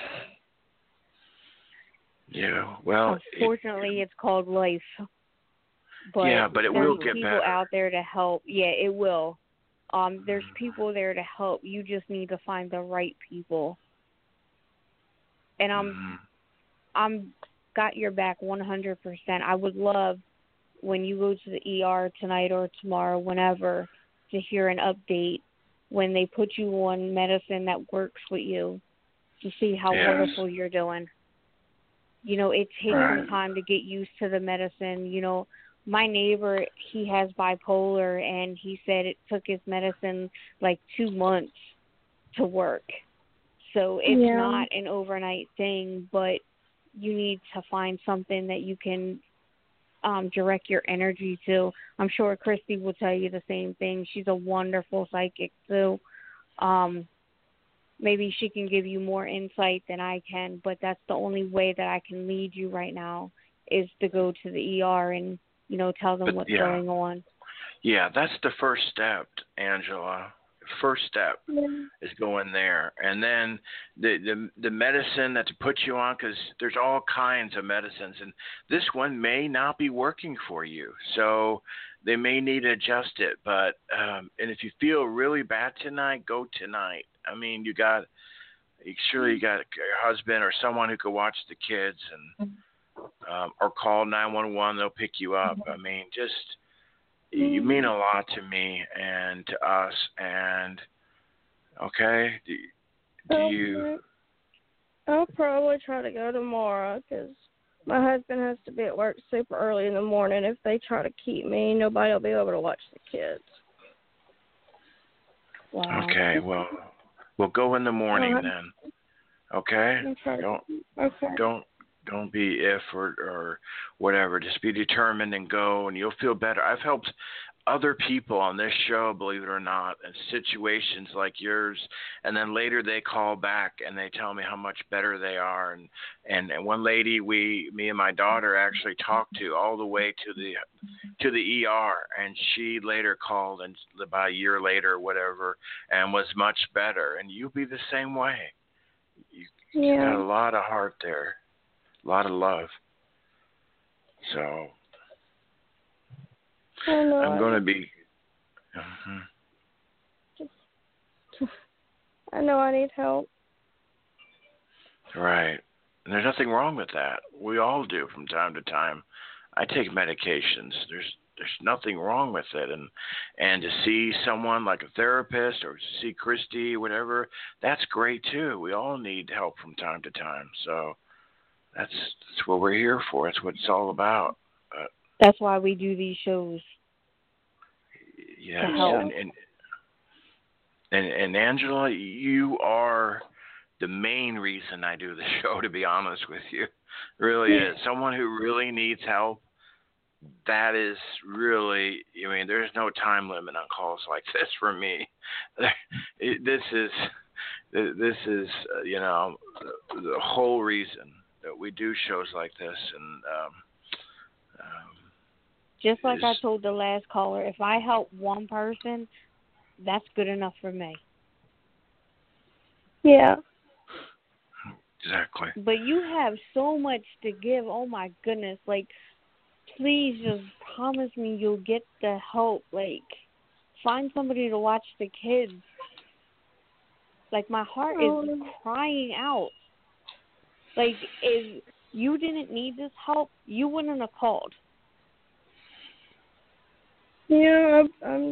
[SPEAKER 2] Yeah, well.
[SPEAKER 4] Unfortunately, it's called life. But
[SPEAKER 2] yeah, but it will get
[SPEAKER 4] people
[SPEAKER 2] better.
[SPEAKER 4] out there to help. Yeah, it will. There's people there to help. You just need to find the right people. And I'm got your back 100%. I would love, when you go to the ER tonight or tomorrow, whenever, to hear an update when they put you on medicine that works with you, to see how wonderful you're doing. You know, it takes some time to get used to the medicine. You know, my neighbor, he has bipolar, and he said it took his medicine like 2 months to work. So it's not an overnight thing, but you need to find something that you can direct your energy to. I'm sure Christy will tell you the same thing. She's a wonderful psychic, so maybe she can give you more insight than I can, but that's the only way that I can lead you right now, is to go to the ER and, you know, tell them what's going on.
[SPEAKER 2] Yeah, that's the first step, Angela. First step is going there. And then the medicine that to put you on, because there's all kinds of medicines, and this one may not be working for you. So they may need to adjust it. But and if you feel really bad tonight, go tonight. I mean, you got your husband or someone who could watch the kids, and or call 911. They'll pick you up. I mean, just you mean a lot to me and to us. And okay, do you?
[SPEAKER 7] I'll probably try to go tomorrow, because my husband has to be at work super early in the morning. If they try to keep me, nobody will be able to watch the kids.
[SPEAKER 4] Wow.
[SPEAKER 2] Okay, well, we'll go in the morning then. Okay? Don't be if or whatever. Just be determined and go, and you'll feel better. I've helped other people on this show, believe it or not, in situations like yours, and then later they call back and they tell me how much better they are. And one lady me and my daughter actually talked to all the way to the ER, and she later called, and about a year later or whatever, and was much better. And you'll be the same way. You got a lot of heart there, a lot of love. So I'm going to be.
[SPEAKER 7] I know I need help.
[SPEAKER 2] Right. And there's nothing wrong with that. We all do from time to time. I take medications. There's nothing wrong with it. And to see someone like a therapist or to see Christy, whatever, that's great too. We all need help from time to time. So that's what we're here for. That's what it's all about.
[SPEAKER 4] That's why we do these shows.
[SPEAKER 2] Yes, and Angela, you are the main reason I do the show, to be honest with you. Really is. Someone who really needs help, that is really, I mean, there's no time limit on calls like this for me. This is you know, the whole reason that we do shows like this. And
[SPEAKER 4] just like I told the last caller, if I help one person, that's good enough for me.
[SPEAKER 7] Yeah.
[SPEAKER 2] Exactly.
[SPEAKER 4] But you have so much to give. Oh my goodness! Like, please just promise me you'll get the help. Like, find somebody to watch the kids. Like, my heart is crying out. Like, if you didn't need this help, you wouldn't have called.
[SPEAKER 7] Yeah,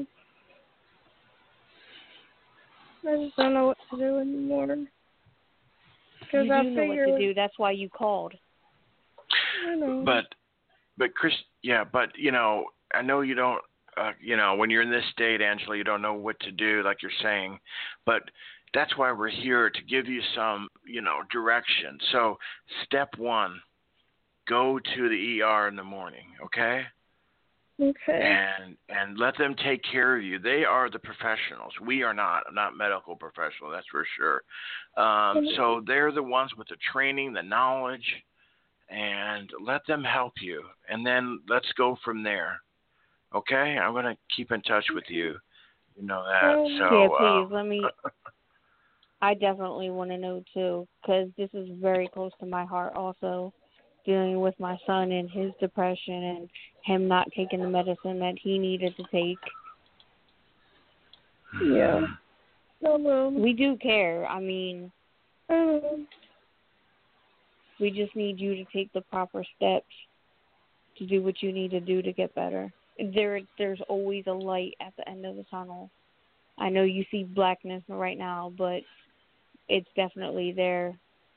[SPEAKER 7] I just don't know what to do anymore.
[SPEAKER 4] You do know what to do. That's why you called.
[SPEAKER 7] I know.
[SPEAKER 2] But Chris, yeah, but I know you don't. When you're in this state, Angela, you don't know what to do, like you're saying. But that's why we're here, to give you some, direction. So, step 1, go to the ER in the morning, okay?
[SPEAKER 7] Okay.
[SPEAKER 2] And let them take care of you. They are the professionals. We are not. I'm not medical professional, that's for sure. So they're the ones with the training, the knowledge, and let them help you. And then let's go from there. Okay? I'm going to keep in touch with you. You know that. So,
[SPEAKER 4] yeah, please, let me. I definitely want to know, too, because this is very close to my heart also, dealing with my son and his depression and him not taking the medicine that he needed to take.
[SPEAKER 7] Yeah.
[SPEAKER 4] We do care. I mean, we just need you to take the proper steps to do what you need to do to get better. There's always a light at the end of the tunnel. I know you see blackness right now, but it's definitely there.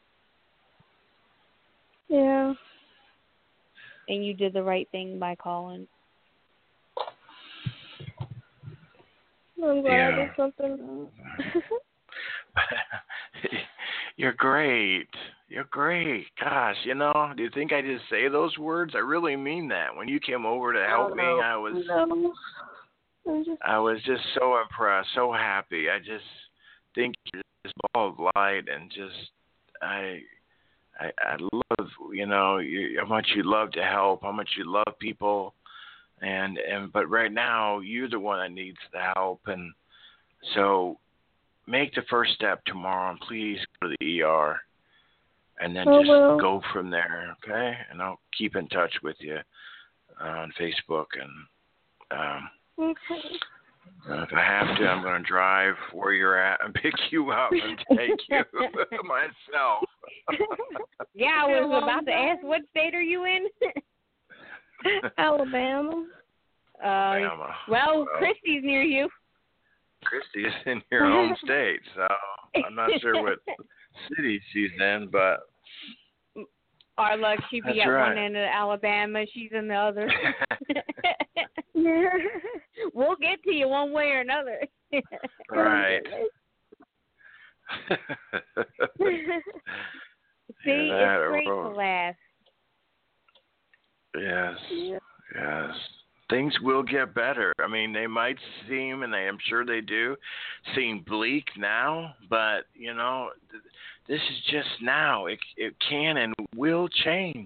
[SPEAKER 7] Yeah.
[SPEAKER 4] And you did the right thing by calling.
[SPEAKER 7] I'm glad there's something.
[SPEAKER 2] You're great. You're great. Gosh, do you think I just say those words? I really mean that. When you came over to help me, I was just so impressed, so happy. I just think you're this ball of light, and just I love, how much you love to help, how much you love people, but right now you're the one that needs the help, and so make the first step tomorrow, and please go to the ER, and then go from there, okay? And I'll keep in touch with you on Facebook, and
[SPEAKER 7] okay.
[SPEAKER 2] If I have to, I'm going to drive where you're at and pick you up and take you myself.
[SPEAKER 4] Yeah, I was about to ask, what state are you in?
[SPEAKER 7] Alabama.
[SPEAKER 2] Alabama.
[SPEAKER 4] Well, Christy's near you.
[SPEAKER 2] Christy is in your home state, so I'm not sure what city she's in, but
[SPEAKER 4] our luck, she'd be at one end of Alabama, she's in the other. We'll get to you one way or another.
[SPEAKER 2] Right.
[SPEAKER 4] See, it's great to laugh.
[SPEAKER 2] Yes. Yes. Things will get better. I mean, they might seem, and I'm sure they do, seem bleak now, but, this is just now. It can and will change.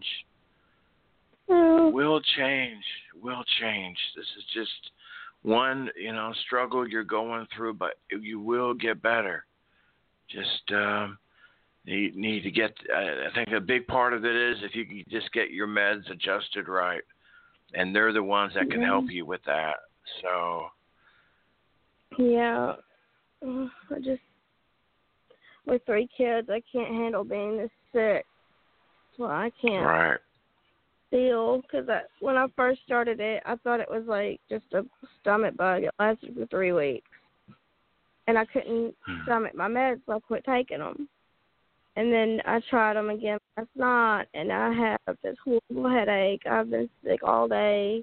[SPEAKER 2] Will change. This is just one, struggle you're going through, but you will get better. Just need to get, I think a big part of it is if you can just get your meds adjusted right. And they're the ones that can help you with that. So.
[SPEAKER 7] Yeah. With 3 kids, I can't handle being this sick. Well, I can't.
[SPEAKER 2] Right.
[SPEAKER 7] Feel, because when I first started it, I thought it was like just a stomach bug. It lasted for 3 weeks, and I couldn't stomach my meds, so I quit taking them. And then I tried them again last night, and I have this horrible headache. I've been sick all day.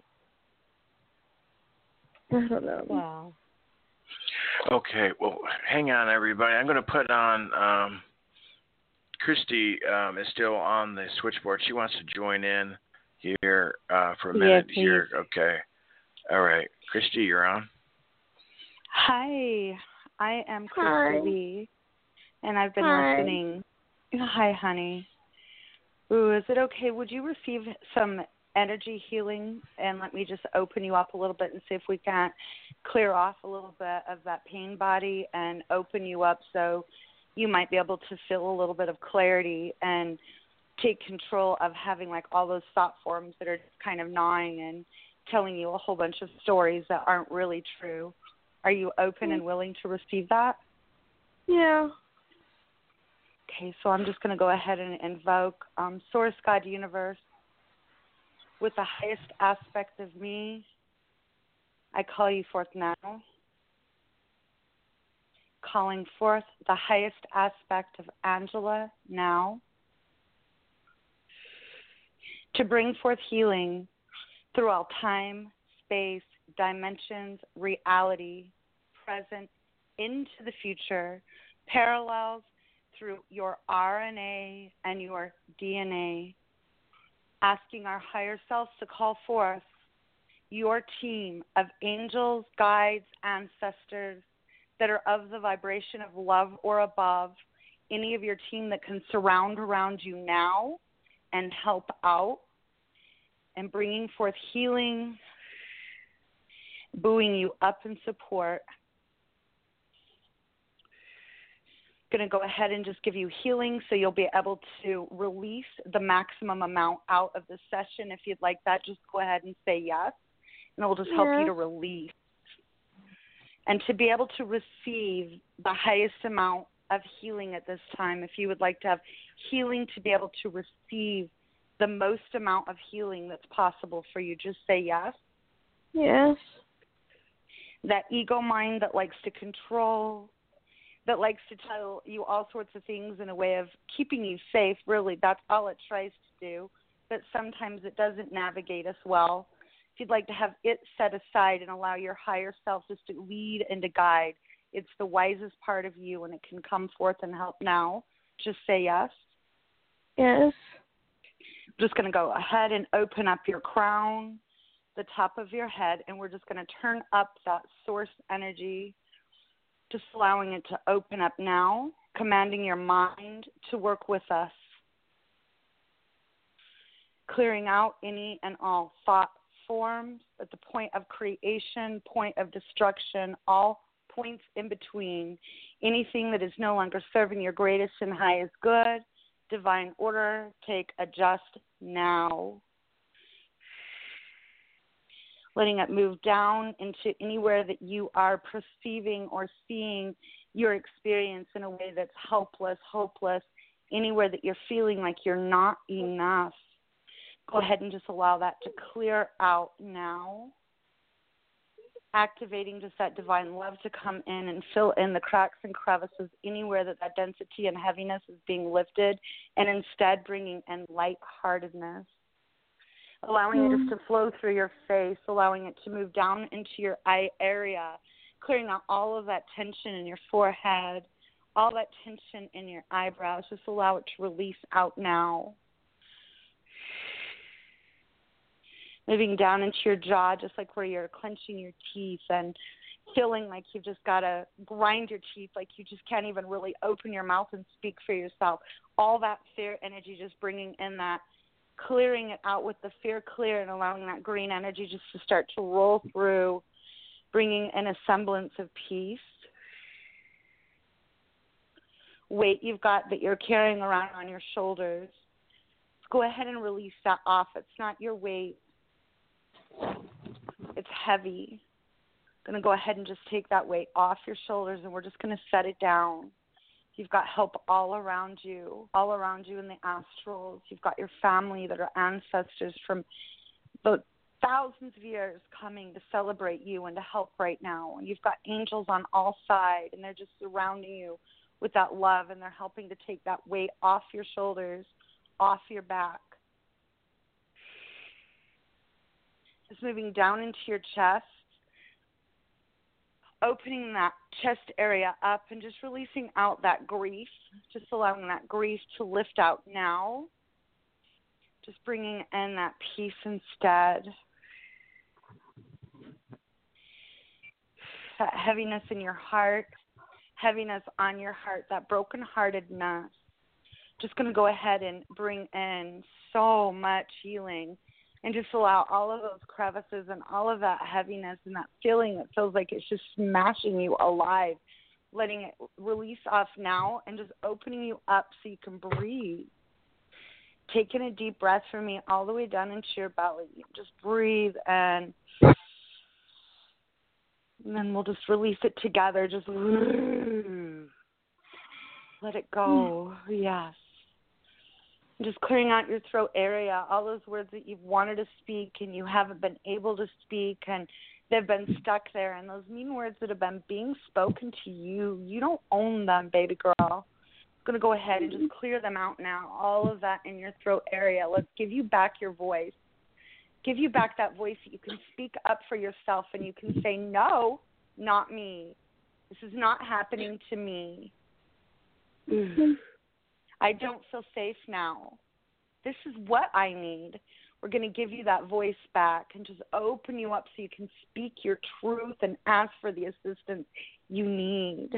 [SPEAKER 7] I don't know.
[SPEAKER 4] Wow.
[SPEAKER 2] Okay, well, hang on, everybody. I'm going to put on. Christy is still on the switchboard. She wants to join in here for a minute here. Okay. All right. Christy, you're on.
[SPEAKER 8] Hi. I am Christy Lee, and I've been listening. Hi, honey. Ooh, is it okay? Would you receive some energy healing and let me just open you up a little bit and see if we can't clear off a little bit of that pain body and open you up so you might be able to feel a little bit of clarity and take control of having like all those thought forms that are just kind of gnawing and telling you a whole bunch of stories that aren't really true. Are you open and willing to receive that?
[SPEAKER 7] Yeah.
[SPEAKER 8] Okay, so I'm just going to go ahead and invoke Source, God, Universe. With the highest aspect of me, I call you forth now. Calling forth the highest aspect of Angela now. To bring forth healing through all time, space, dimensions, reality, present, into the future, parallels through your RNA and your DNA, asking our higher selves to call forth your team of angels, guides, ancestors that are of the vibration of love or above, any of your team that can surround around you now and help out, and bringing forth healing, buoying you up in support. Going to go ahead and just give you healing so you'll be able to release the maximum amount out of the session. If you'd like that, just go ahead and say yes, and it will just help you to release. And to be able to receive the highest amount of healing at this time, if you would like to have healing to be able to receive the most amount of healing that's possible for you, just say yes.
[SPEAKER 7] Yes.
[SPEAKER 8] That ego mind that likes to control, that likes to tell you all sorts of things in a way of keeping you safe, really, that's all it tries to do, but sometimes it doesn't navigate us well. If you'd like to have it set aside and allow your higher self just to lead and to guide, it's the wisest part of you, and it can come forth and help now. Just say yes.
[SPEAKER 7] Yes.
[SPEAKER 8] I'm just going to go ahead and open up your crown, the top of your head, and we're just going to turn up that source energy, just allowing it to open up now, commanding your mind to work with us, clearing out any and all thought forms at the point of creation, point of destruction, all points in between, anything that is no longer serving your greatest and highest good, divine order, take, adjust now. Letting it move down into anywhere that you are perceiving or seeing your experience in a way that's helpless, hopeless, anywhere that you're feeling like you're not enough. Go ahead and just allow that to clear out now. Activating just that divine love to come in and fill in the cracks and crevices anywhere that density and heaviness is being lifted, and instead bringing in lightheartedness. Allowing it just to flow through your face, allowing it to move down into your eye area, clearing out all of that tension in your forehead, all that tension in your eyebrows. Just allow it to release out now. Moving down into your jaw, just like where you're clenching your teeth and feeling like you've just got to grind your teeth, like you just can't even really open your mouth and speak for yourself. All that fear energy, just bringing in that, clearing it out with the fear clear, and allowing that green energy just to start to roll through, bringing in a semblance of peace. Weight you've got that you're carrying around on your shoulders, go ahead and release that off. It's not your weight. It's heavy. I'm going to go ahead and just take that weight off your shoulders, and we're just going to set it down. You've got help all around you in the astrals. You've got your family that are ancestors from the thousands of years coming to celebrate you and to help right now. And you've got angels on all sides, and they're just surrounding you with that love, and they're helping to take that weight off your shoulders, off your back. Just moving down into your chest, opening that chest area up and just releasing out that grief, just allowing that grief to lift out now, just bringing in that peace instead. That heaviness in your heart, heaviness on your heart, that brokenheartedness. Just going to go ahead and bring in so much healing. And just allow all of those crevices and all of that heaviness and that feeling that feels like it's just smashing you alive. letting it release off now and just opening you up so you can breathe. Taking a deep breath for me all the way down into your belly. Just breathe and then we'll just release it together. Just let it go. Yes. Just clearing out your throat area, all those words that you've wanted to speak and you haven't been able to speak and they've been stuck there. And those mean words that have been being spoken to you, you don't own them, baby girl. I'm going to go ahead and just clear them out now, all of that in your throat area. Let's give you back your voice. Give you back that voice that you can speak up for yourself and you can say, no, not me. This is not happening to me. I don't feel safe now. This is what I need. We're going to give you that voice back and just open you up so you can speak your truth and ask for the assistance you need.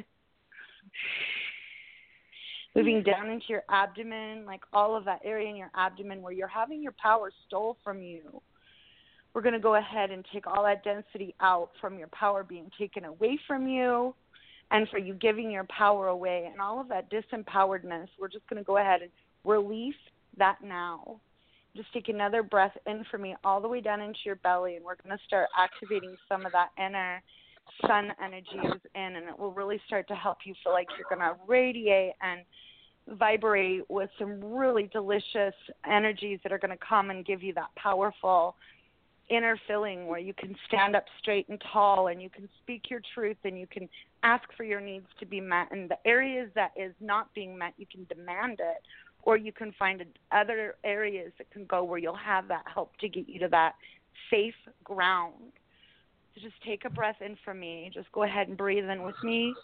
[SPEAKER 8] Moving down into your abdomen, like all of that area in your abdomen where you're having your power stole from you. We're going to go ahead and take all that density out from your power being taken away from you and for you giving your power away and all of that disempoweredness. We're just going to go ahead and release that now. Just take another breath in for me all the way down into your belly, and we're going to start activating some of that inner sun energies in, and it will really start to help you feel like you're going to radiate and vibrate with some really delicious energies that are going to come and give you that powerful inner feeling where you can stand up straight and tall and you can speak your truth and you can ask for your needs to be met. And the areas that is not being met, you can demand it, or you can find other areas that can go where you'll have that help to get you to that safe ground. So just take a breath in from me. Just go ahead and breathe in with me.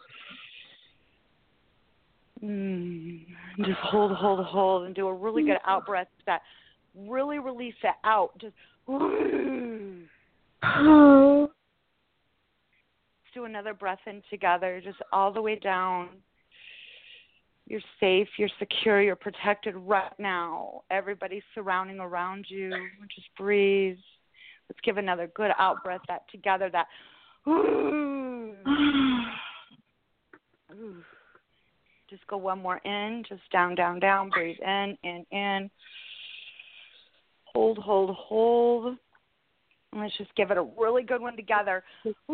[SPEAKER 8] Just hold, and do a really good out breath that really release it out. Just let's do another breath in together, just all the way down. You're safe, you're secure, you're protected right now. Everybody's surrounding around you. Just breathe. Let's give another good out breath that together, that just go one more in, just down, breathe in. Hold. And let's just give it a really good one together.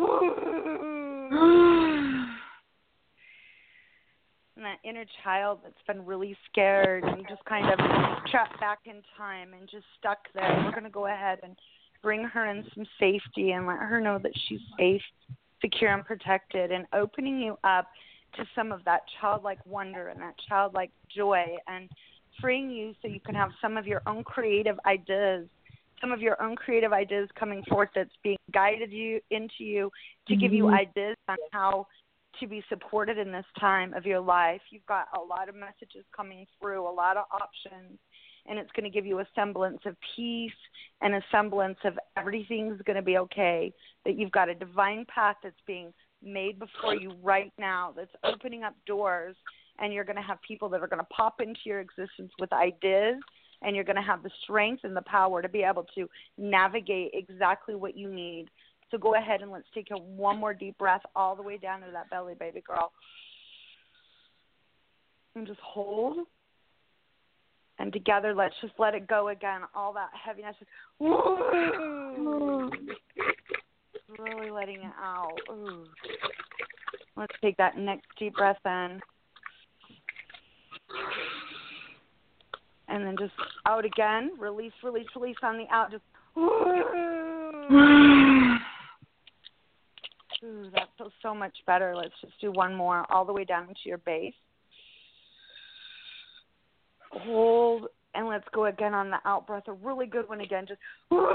[SPEAKER 8] And that inner child that's been really scared and just kind of trapped back in time and just stuck there, we're going to go ahead and bring her in some safety and let her know that she's safe, secure, and protected, and opening you up to some of that childlike wonder and that childlike joy and freeing you so you can have some of your own creative ideas, coming forth that's being guided you into you to give you ideas on how to be supported in this time of your life. You've got a lot of messages coming through, a lot of options, and it's going to give you a semblance of peace and a semblance of everything's going to be okay, that you've got a divine path that's being made before you right now that's opening up doors, and you're going to have people that are going to pop into your existence with ideas, and you're going to have the strength and the power to be able to navigate exactly what you need. So go ahead and let's take one more deep breath all the way down to that belly, baby girl. And just hold. And together, let's just let it go again. All that heaviness. Really letting it out. Ooh. Let's take that next deep breath in. And then just out again. Release on the out. Just ooh, that feels so much better. Let's just do one more all the way down into your base. Hold, and let's go again on the out breath. A really good one again. Just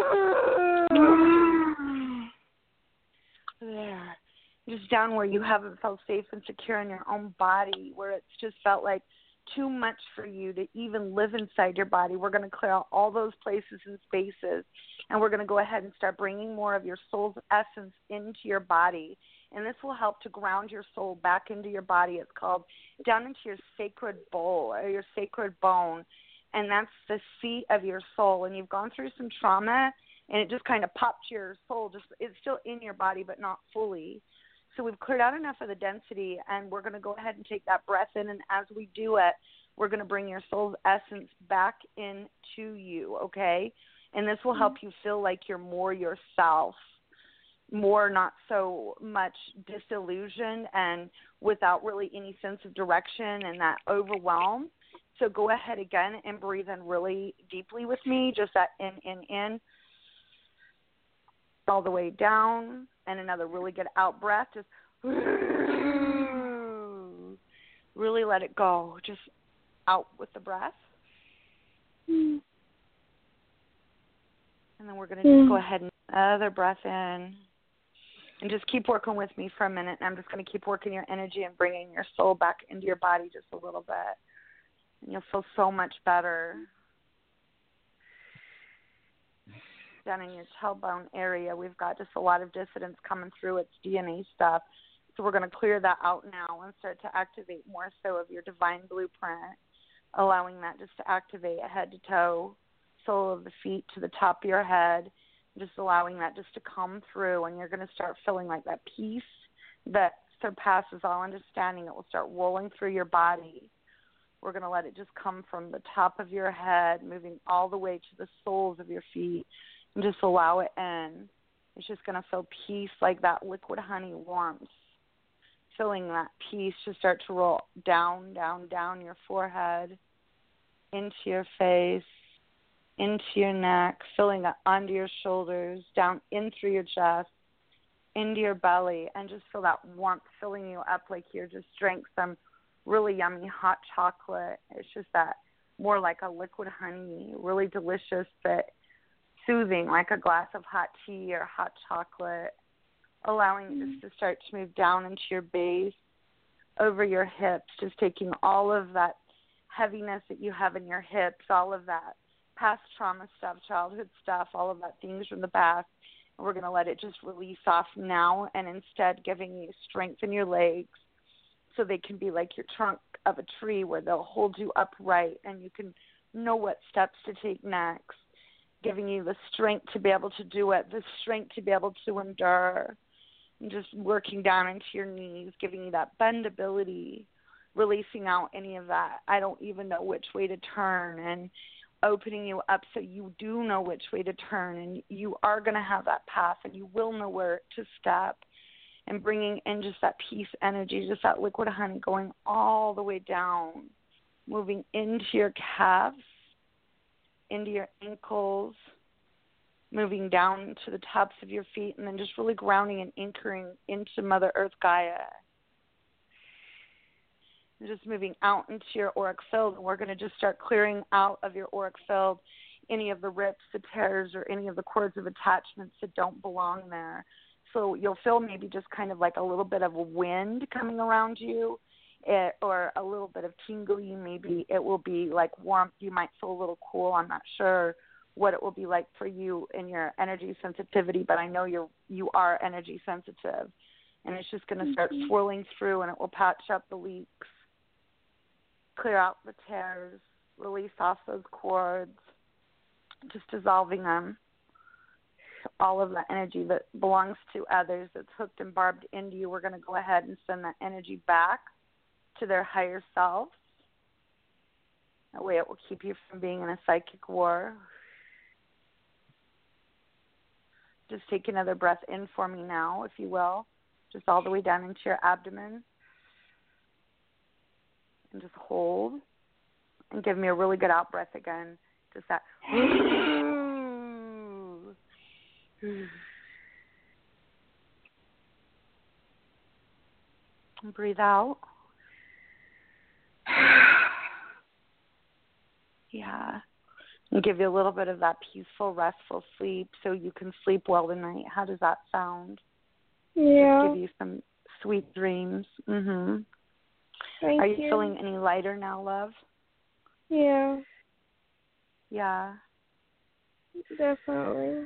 [SPEAKER 8] there. Just down where you haven't felt safe and secure in your own body, where it's just felt like too much for you to even live inside your body. We're going to clear out all those places and spaces, and we're going to go ahead and start bringing more of your soul's essence into your body. And this will help to ground your soul back into your body. It's called down into your sacred bowl or your sacred bone, and that's the seat of your soul. And you've gone through some trauma, and it just kind of popped your soul. It's still in your body, but not fully. So we've cleared out enough of the density, and we're going to go ahead and take that breath in, and as we do it, we're going to bring your soul's essence back into you, okay? And this will help you feel like you're more yourself, more not so much disillusioned and without really any sense of direction and that overwhelm. So go ahead again and breathe in really deeply with me, just that in, all the way down, and another really good out breath. Just really let it go. Just out with the breath. And then we're going to just go ahead and another breath in. And just keep working with me for a minute. And I'm just going to keep working your energy and bringing your soul back into your body just a little bit. And you'll feel so much better. Down in your tailbone area, we've got just a lot of dissonance coming through. It's DNA stuff. So we're going to clear that out now and start to activate more so of your divine blueprint, allowing that just to activate head to toe, sole of the feet to the top of your head, just allowing that just to come through, and you're going to start feeling like that peace that surpasses all understanding. It will start rolling through your body. We're going to let it just come from the top of your head, moving all the way to the soles of your feet, and just allow it in. It's just going to feel peace like that liquid honey warmth. Feeling that peace just start to roll down, down, down your forehead, into your face, into your neck, filling it under your shoulders, down in through your chest, into your belly, and just feel that warmth filling you up like you're just drank some really yummy hot chocolate. It's just that more like a liquid honey, really delicious but soothing, like a glass of hot tea or hot chocolate, allowing it just to start to move down into your base, over your hips, just taking all of that heaviness that you have in your hips, all of that past trauma stuff, childhood stuff, all of that things from the past, and we're going to let it just release off now, and instead giving you strength in your legs so they can be like your trunk of a tree where they'll hold you upright and you can know what steps to take next, giving you the strength to be able to do it, the strength to be able to endure, and just working down into your knees, giving you that bendability, releasing out any of that I don't even know which way to turn, and opening you up so you do know which way to turn, and you are going to have that path, and you will know where to step, and bringing in just that peace energy, just that liquid honey going all the way down, moving into your calves, into your ankles, moving down to the tops of your feet, and then just really grounding and anchoring into Mother Earth Gaia. And just moving out into your auric field, and we're going to just start clearing out of your auric field any of the rips, the tears, or any of the cords of attachments that don't belong there. So you'll feel maybe just kind of like a little bit of a wind coming around you, or a little bit of tingly. Maybe it will be like warmth. You might feel a little cool. I'm not sure what it will be like for you in your energy sensitivity, but I know you are energy sensitive, and it's just going to start swirling through, and it will patch up the leaks, clear out the tears, release off those cords, just dissolving them. All of the energy that belongs to others that's hooked and barbed into you, we're going to go ahead and send that energy back to their higher selves. That way it will keep you from being in a psychic war. Just take another breath in for me now, if you will, just all the way down into your abdomen. And just hold. And give me a really good out breath again. Just that. And breathe out. Yeah. And give you a little bit of that peaceful, restful sleep so you can sleep well tonight. How does that sound?
[SPEAKER 7] Yeah.
[SPEAKER 8] Just give you some sweet dreams.
[SPEAKER 7] Thank
[SPEAKER 8] Are
[SPEAKER 7] you
[SPEAKER 8] you feeling any lighter now, love?
[SPEAKER 7] Yeah,
[SPEAKER 8] Yeah.
[SPEAKER 7] definitely.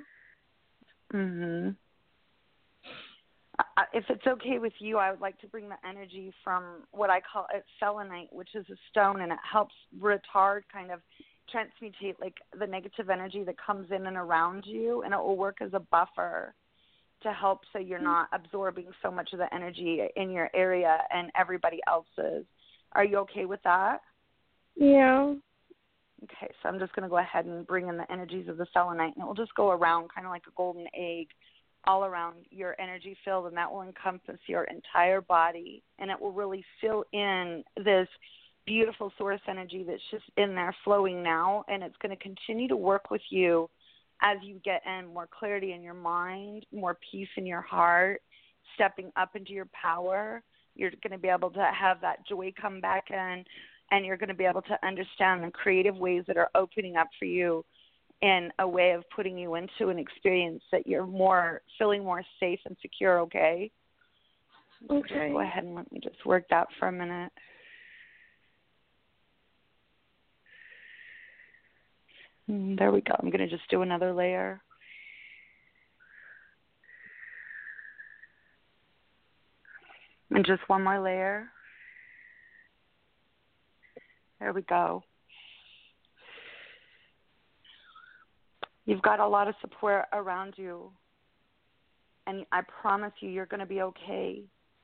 [SPEAKER 8] If it's okay with you, I would like to bring the energy from what I call selenite, which is a stone, and it helps retard, kind of transmutate like the negative energy that comes in and around you, and it will work as a buffer. to help so you're not absorbing so much of the energy in your area and everybody else's. Are you okay with that?
[SPEAKER 7] Yeah.
[SPEAKER 8] Okay, so I'm just going to go ahead and bring in the energies of the selenite, and it will just go around kind of like a golden egg all around your energy field, and that will encompass your entire body, and it will really fill in this beautiful source energy that's just in there flowing now, and it's going to continue to work with you as you get in more clarity in your mind, more peace in your heart, stepping up into your power. You're going to be able to have that joy come back in, and you're going to be able to understand the creative ways that are opening up for you in a way of putting you into an experience that you're feeling more safe and secure, okay?
[SPEAKER 7] Okay.
[SPEAKER 8] Just go ahead and let me just work that for a minute. There we go. I'm going to just do another layer. And just one more layer. There we go. You've got a lot of support around you, and I promise you're going to be okay.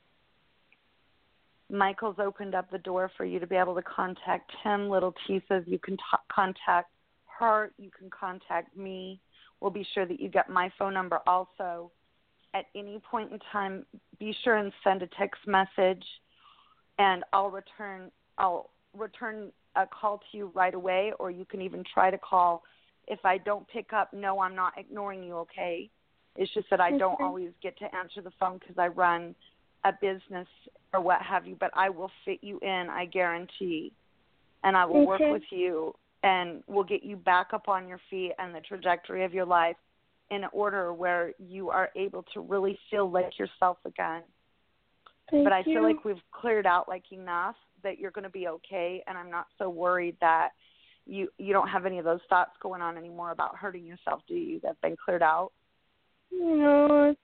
[SPEAKER 8] Michael's opened up the door for you to be able to contact him. Little T says you can contact her. You can contact me. We'll be sure that you get my phone number also. At any point in time, be sure and send a text message, and I'll return a call to you right away, or you can even try to call. If I don't pick up, no, I'm not ignoring you, okay? It's just that I don't always get to answer the phone because I run a business or what have you, but I will fit you in, I guarantee. And I will work with you, and we'll get you back up on your feet and the trajectory of your life in order where you are able to really feel like yourself again. But I feel like we've cleared out like enough that you're going to be okay, and I'm not so worried that you don't have any of those thoughts going on anymore about hurting yourself, do you? They've been cleared out?
[SPEAKER 7] No,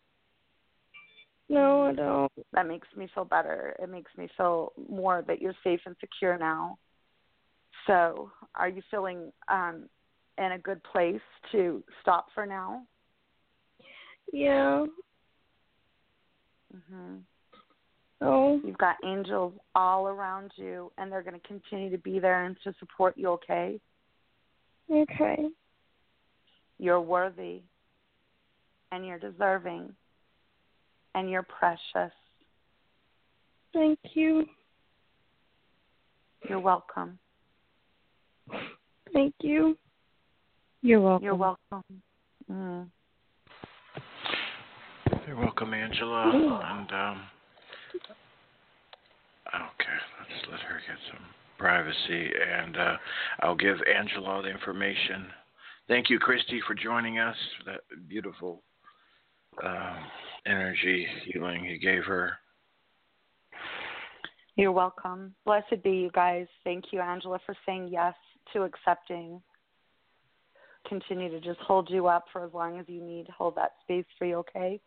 [SPEAKER 7] I don't.
[SPEAKER 8] That makes me feel better. It makes me feel more that you're safe and secure now. So are you feeling in a good place to stop for now?
[SPEAKER 7] Yeah.
[SPEAKER 8] Mhm.
[SPEAKER 7] Oh.
[SPEAKER 8] You've got angels all around you, and they're going to continue to be there and to support you, okay?
[SPEAKER 7] Okay.
[SPEAKER 8] You're worthy, and you're deserving, and you're precious.
[SPEAKER 7] Thank you.
[SPEAKER 8] You're welcome.
[SPEAKER 7] Thank you.
[SPEAKER 4] You're welcome.
[SPEAKER 8] You're welcome. Mm.
[SPEAKER 2] You're welcome, Angela. And okay, let's let her get some privacy, and I'll give Angela the information. Thank you, Christy, for joining us for that beautiful energy healing you gave her.
[SPEAKER 8] You're welcome. Blessed be you guys. Thank you, Angela, for saying yes to accepting. Continue to just hold you up for as long as you need. Hold that space for you, okay?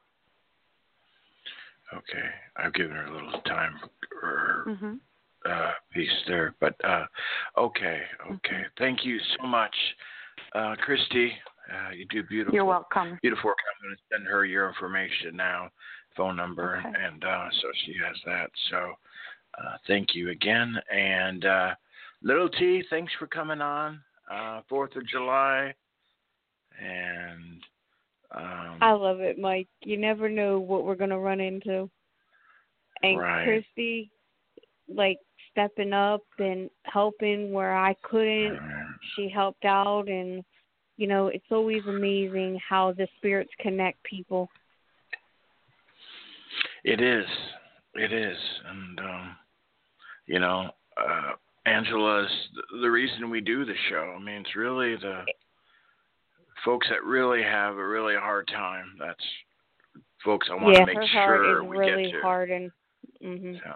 [SPEAKER 2] Okay, I've given her a little time for her piece there, but okay. Thank you so much, Christy. You do beautiful.
[SPEAKER 8] You're welcome.
[SPEAKER 2] Beautiful work. I'm going to send her your information now, phone number, and so she has that. So thank you again, and Little T, thanks for coming on. 4th of July, and
[SPEAKER 4] I love it, Mike. You never know what we're going to run into. And Christy, like, stepping up and helping where I couldn't. She helped out, and, you know, it's always amazing how the spirits connect people.
[SPEAKER 2] It is. And, you know, Angela's the reason we do the show. I mean, it's really the folks that really have a really hard time. That's folks I want to make sure we
[SPEAKER 4] really
[SPEAKER 2] get to.
[SPEAKER 4] Hard, and
[SPEAKER 2] so,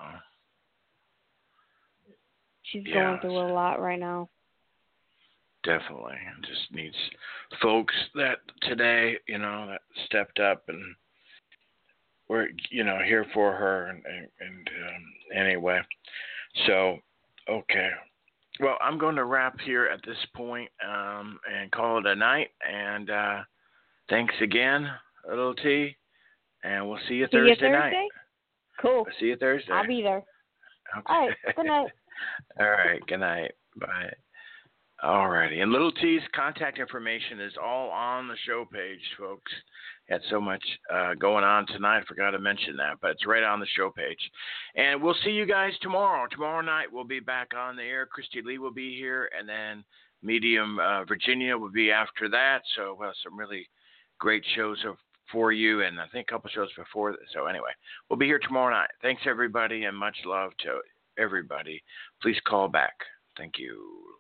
[SPEAKER 4] she's going through a lot right now.
[SPEAKER 2] Definitely, and just needs folks that today, you know, that stepped up and were, you know, here for her. And anyway, so okay. Well, I'm going to wrap here at this point and call it a night. And thanks again. Little T, and we'll see you
[SPEAKER 4] See
[SPEAKER 2] Thursday
[SPEAKER 4] you
[SPEAKER 2] night.
[SPEAKER 4] Thursday? Cool.
[SPEAKER 2] We'll see you Thursday.
[SPEAKER 4] I'll be there.
[SPEAKER 2] Okay.
[SPEAKER 4] All right. Good night.
[SPEAKER 2] All right. Good night. Bye. All righty. And Little T's contact information is all on the show page, folks. Had so much going on tonight. I forgot to mention that, but it's right on the show page. And we'll see you guys tomorrow. Tomorrow night we'll be back on the air. Christy Lee will be here, and then Medium Virginia will be after that. So we'll have some really great shows for you, and I think a couple shows before that. So anyway, we'll be here tomorrow night. Thanks, everybody, and much love to everybody. Please call back. Thank you.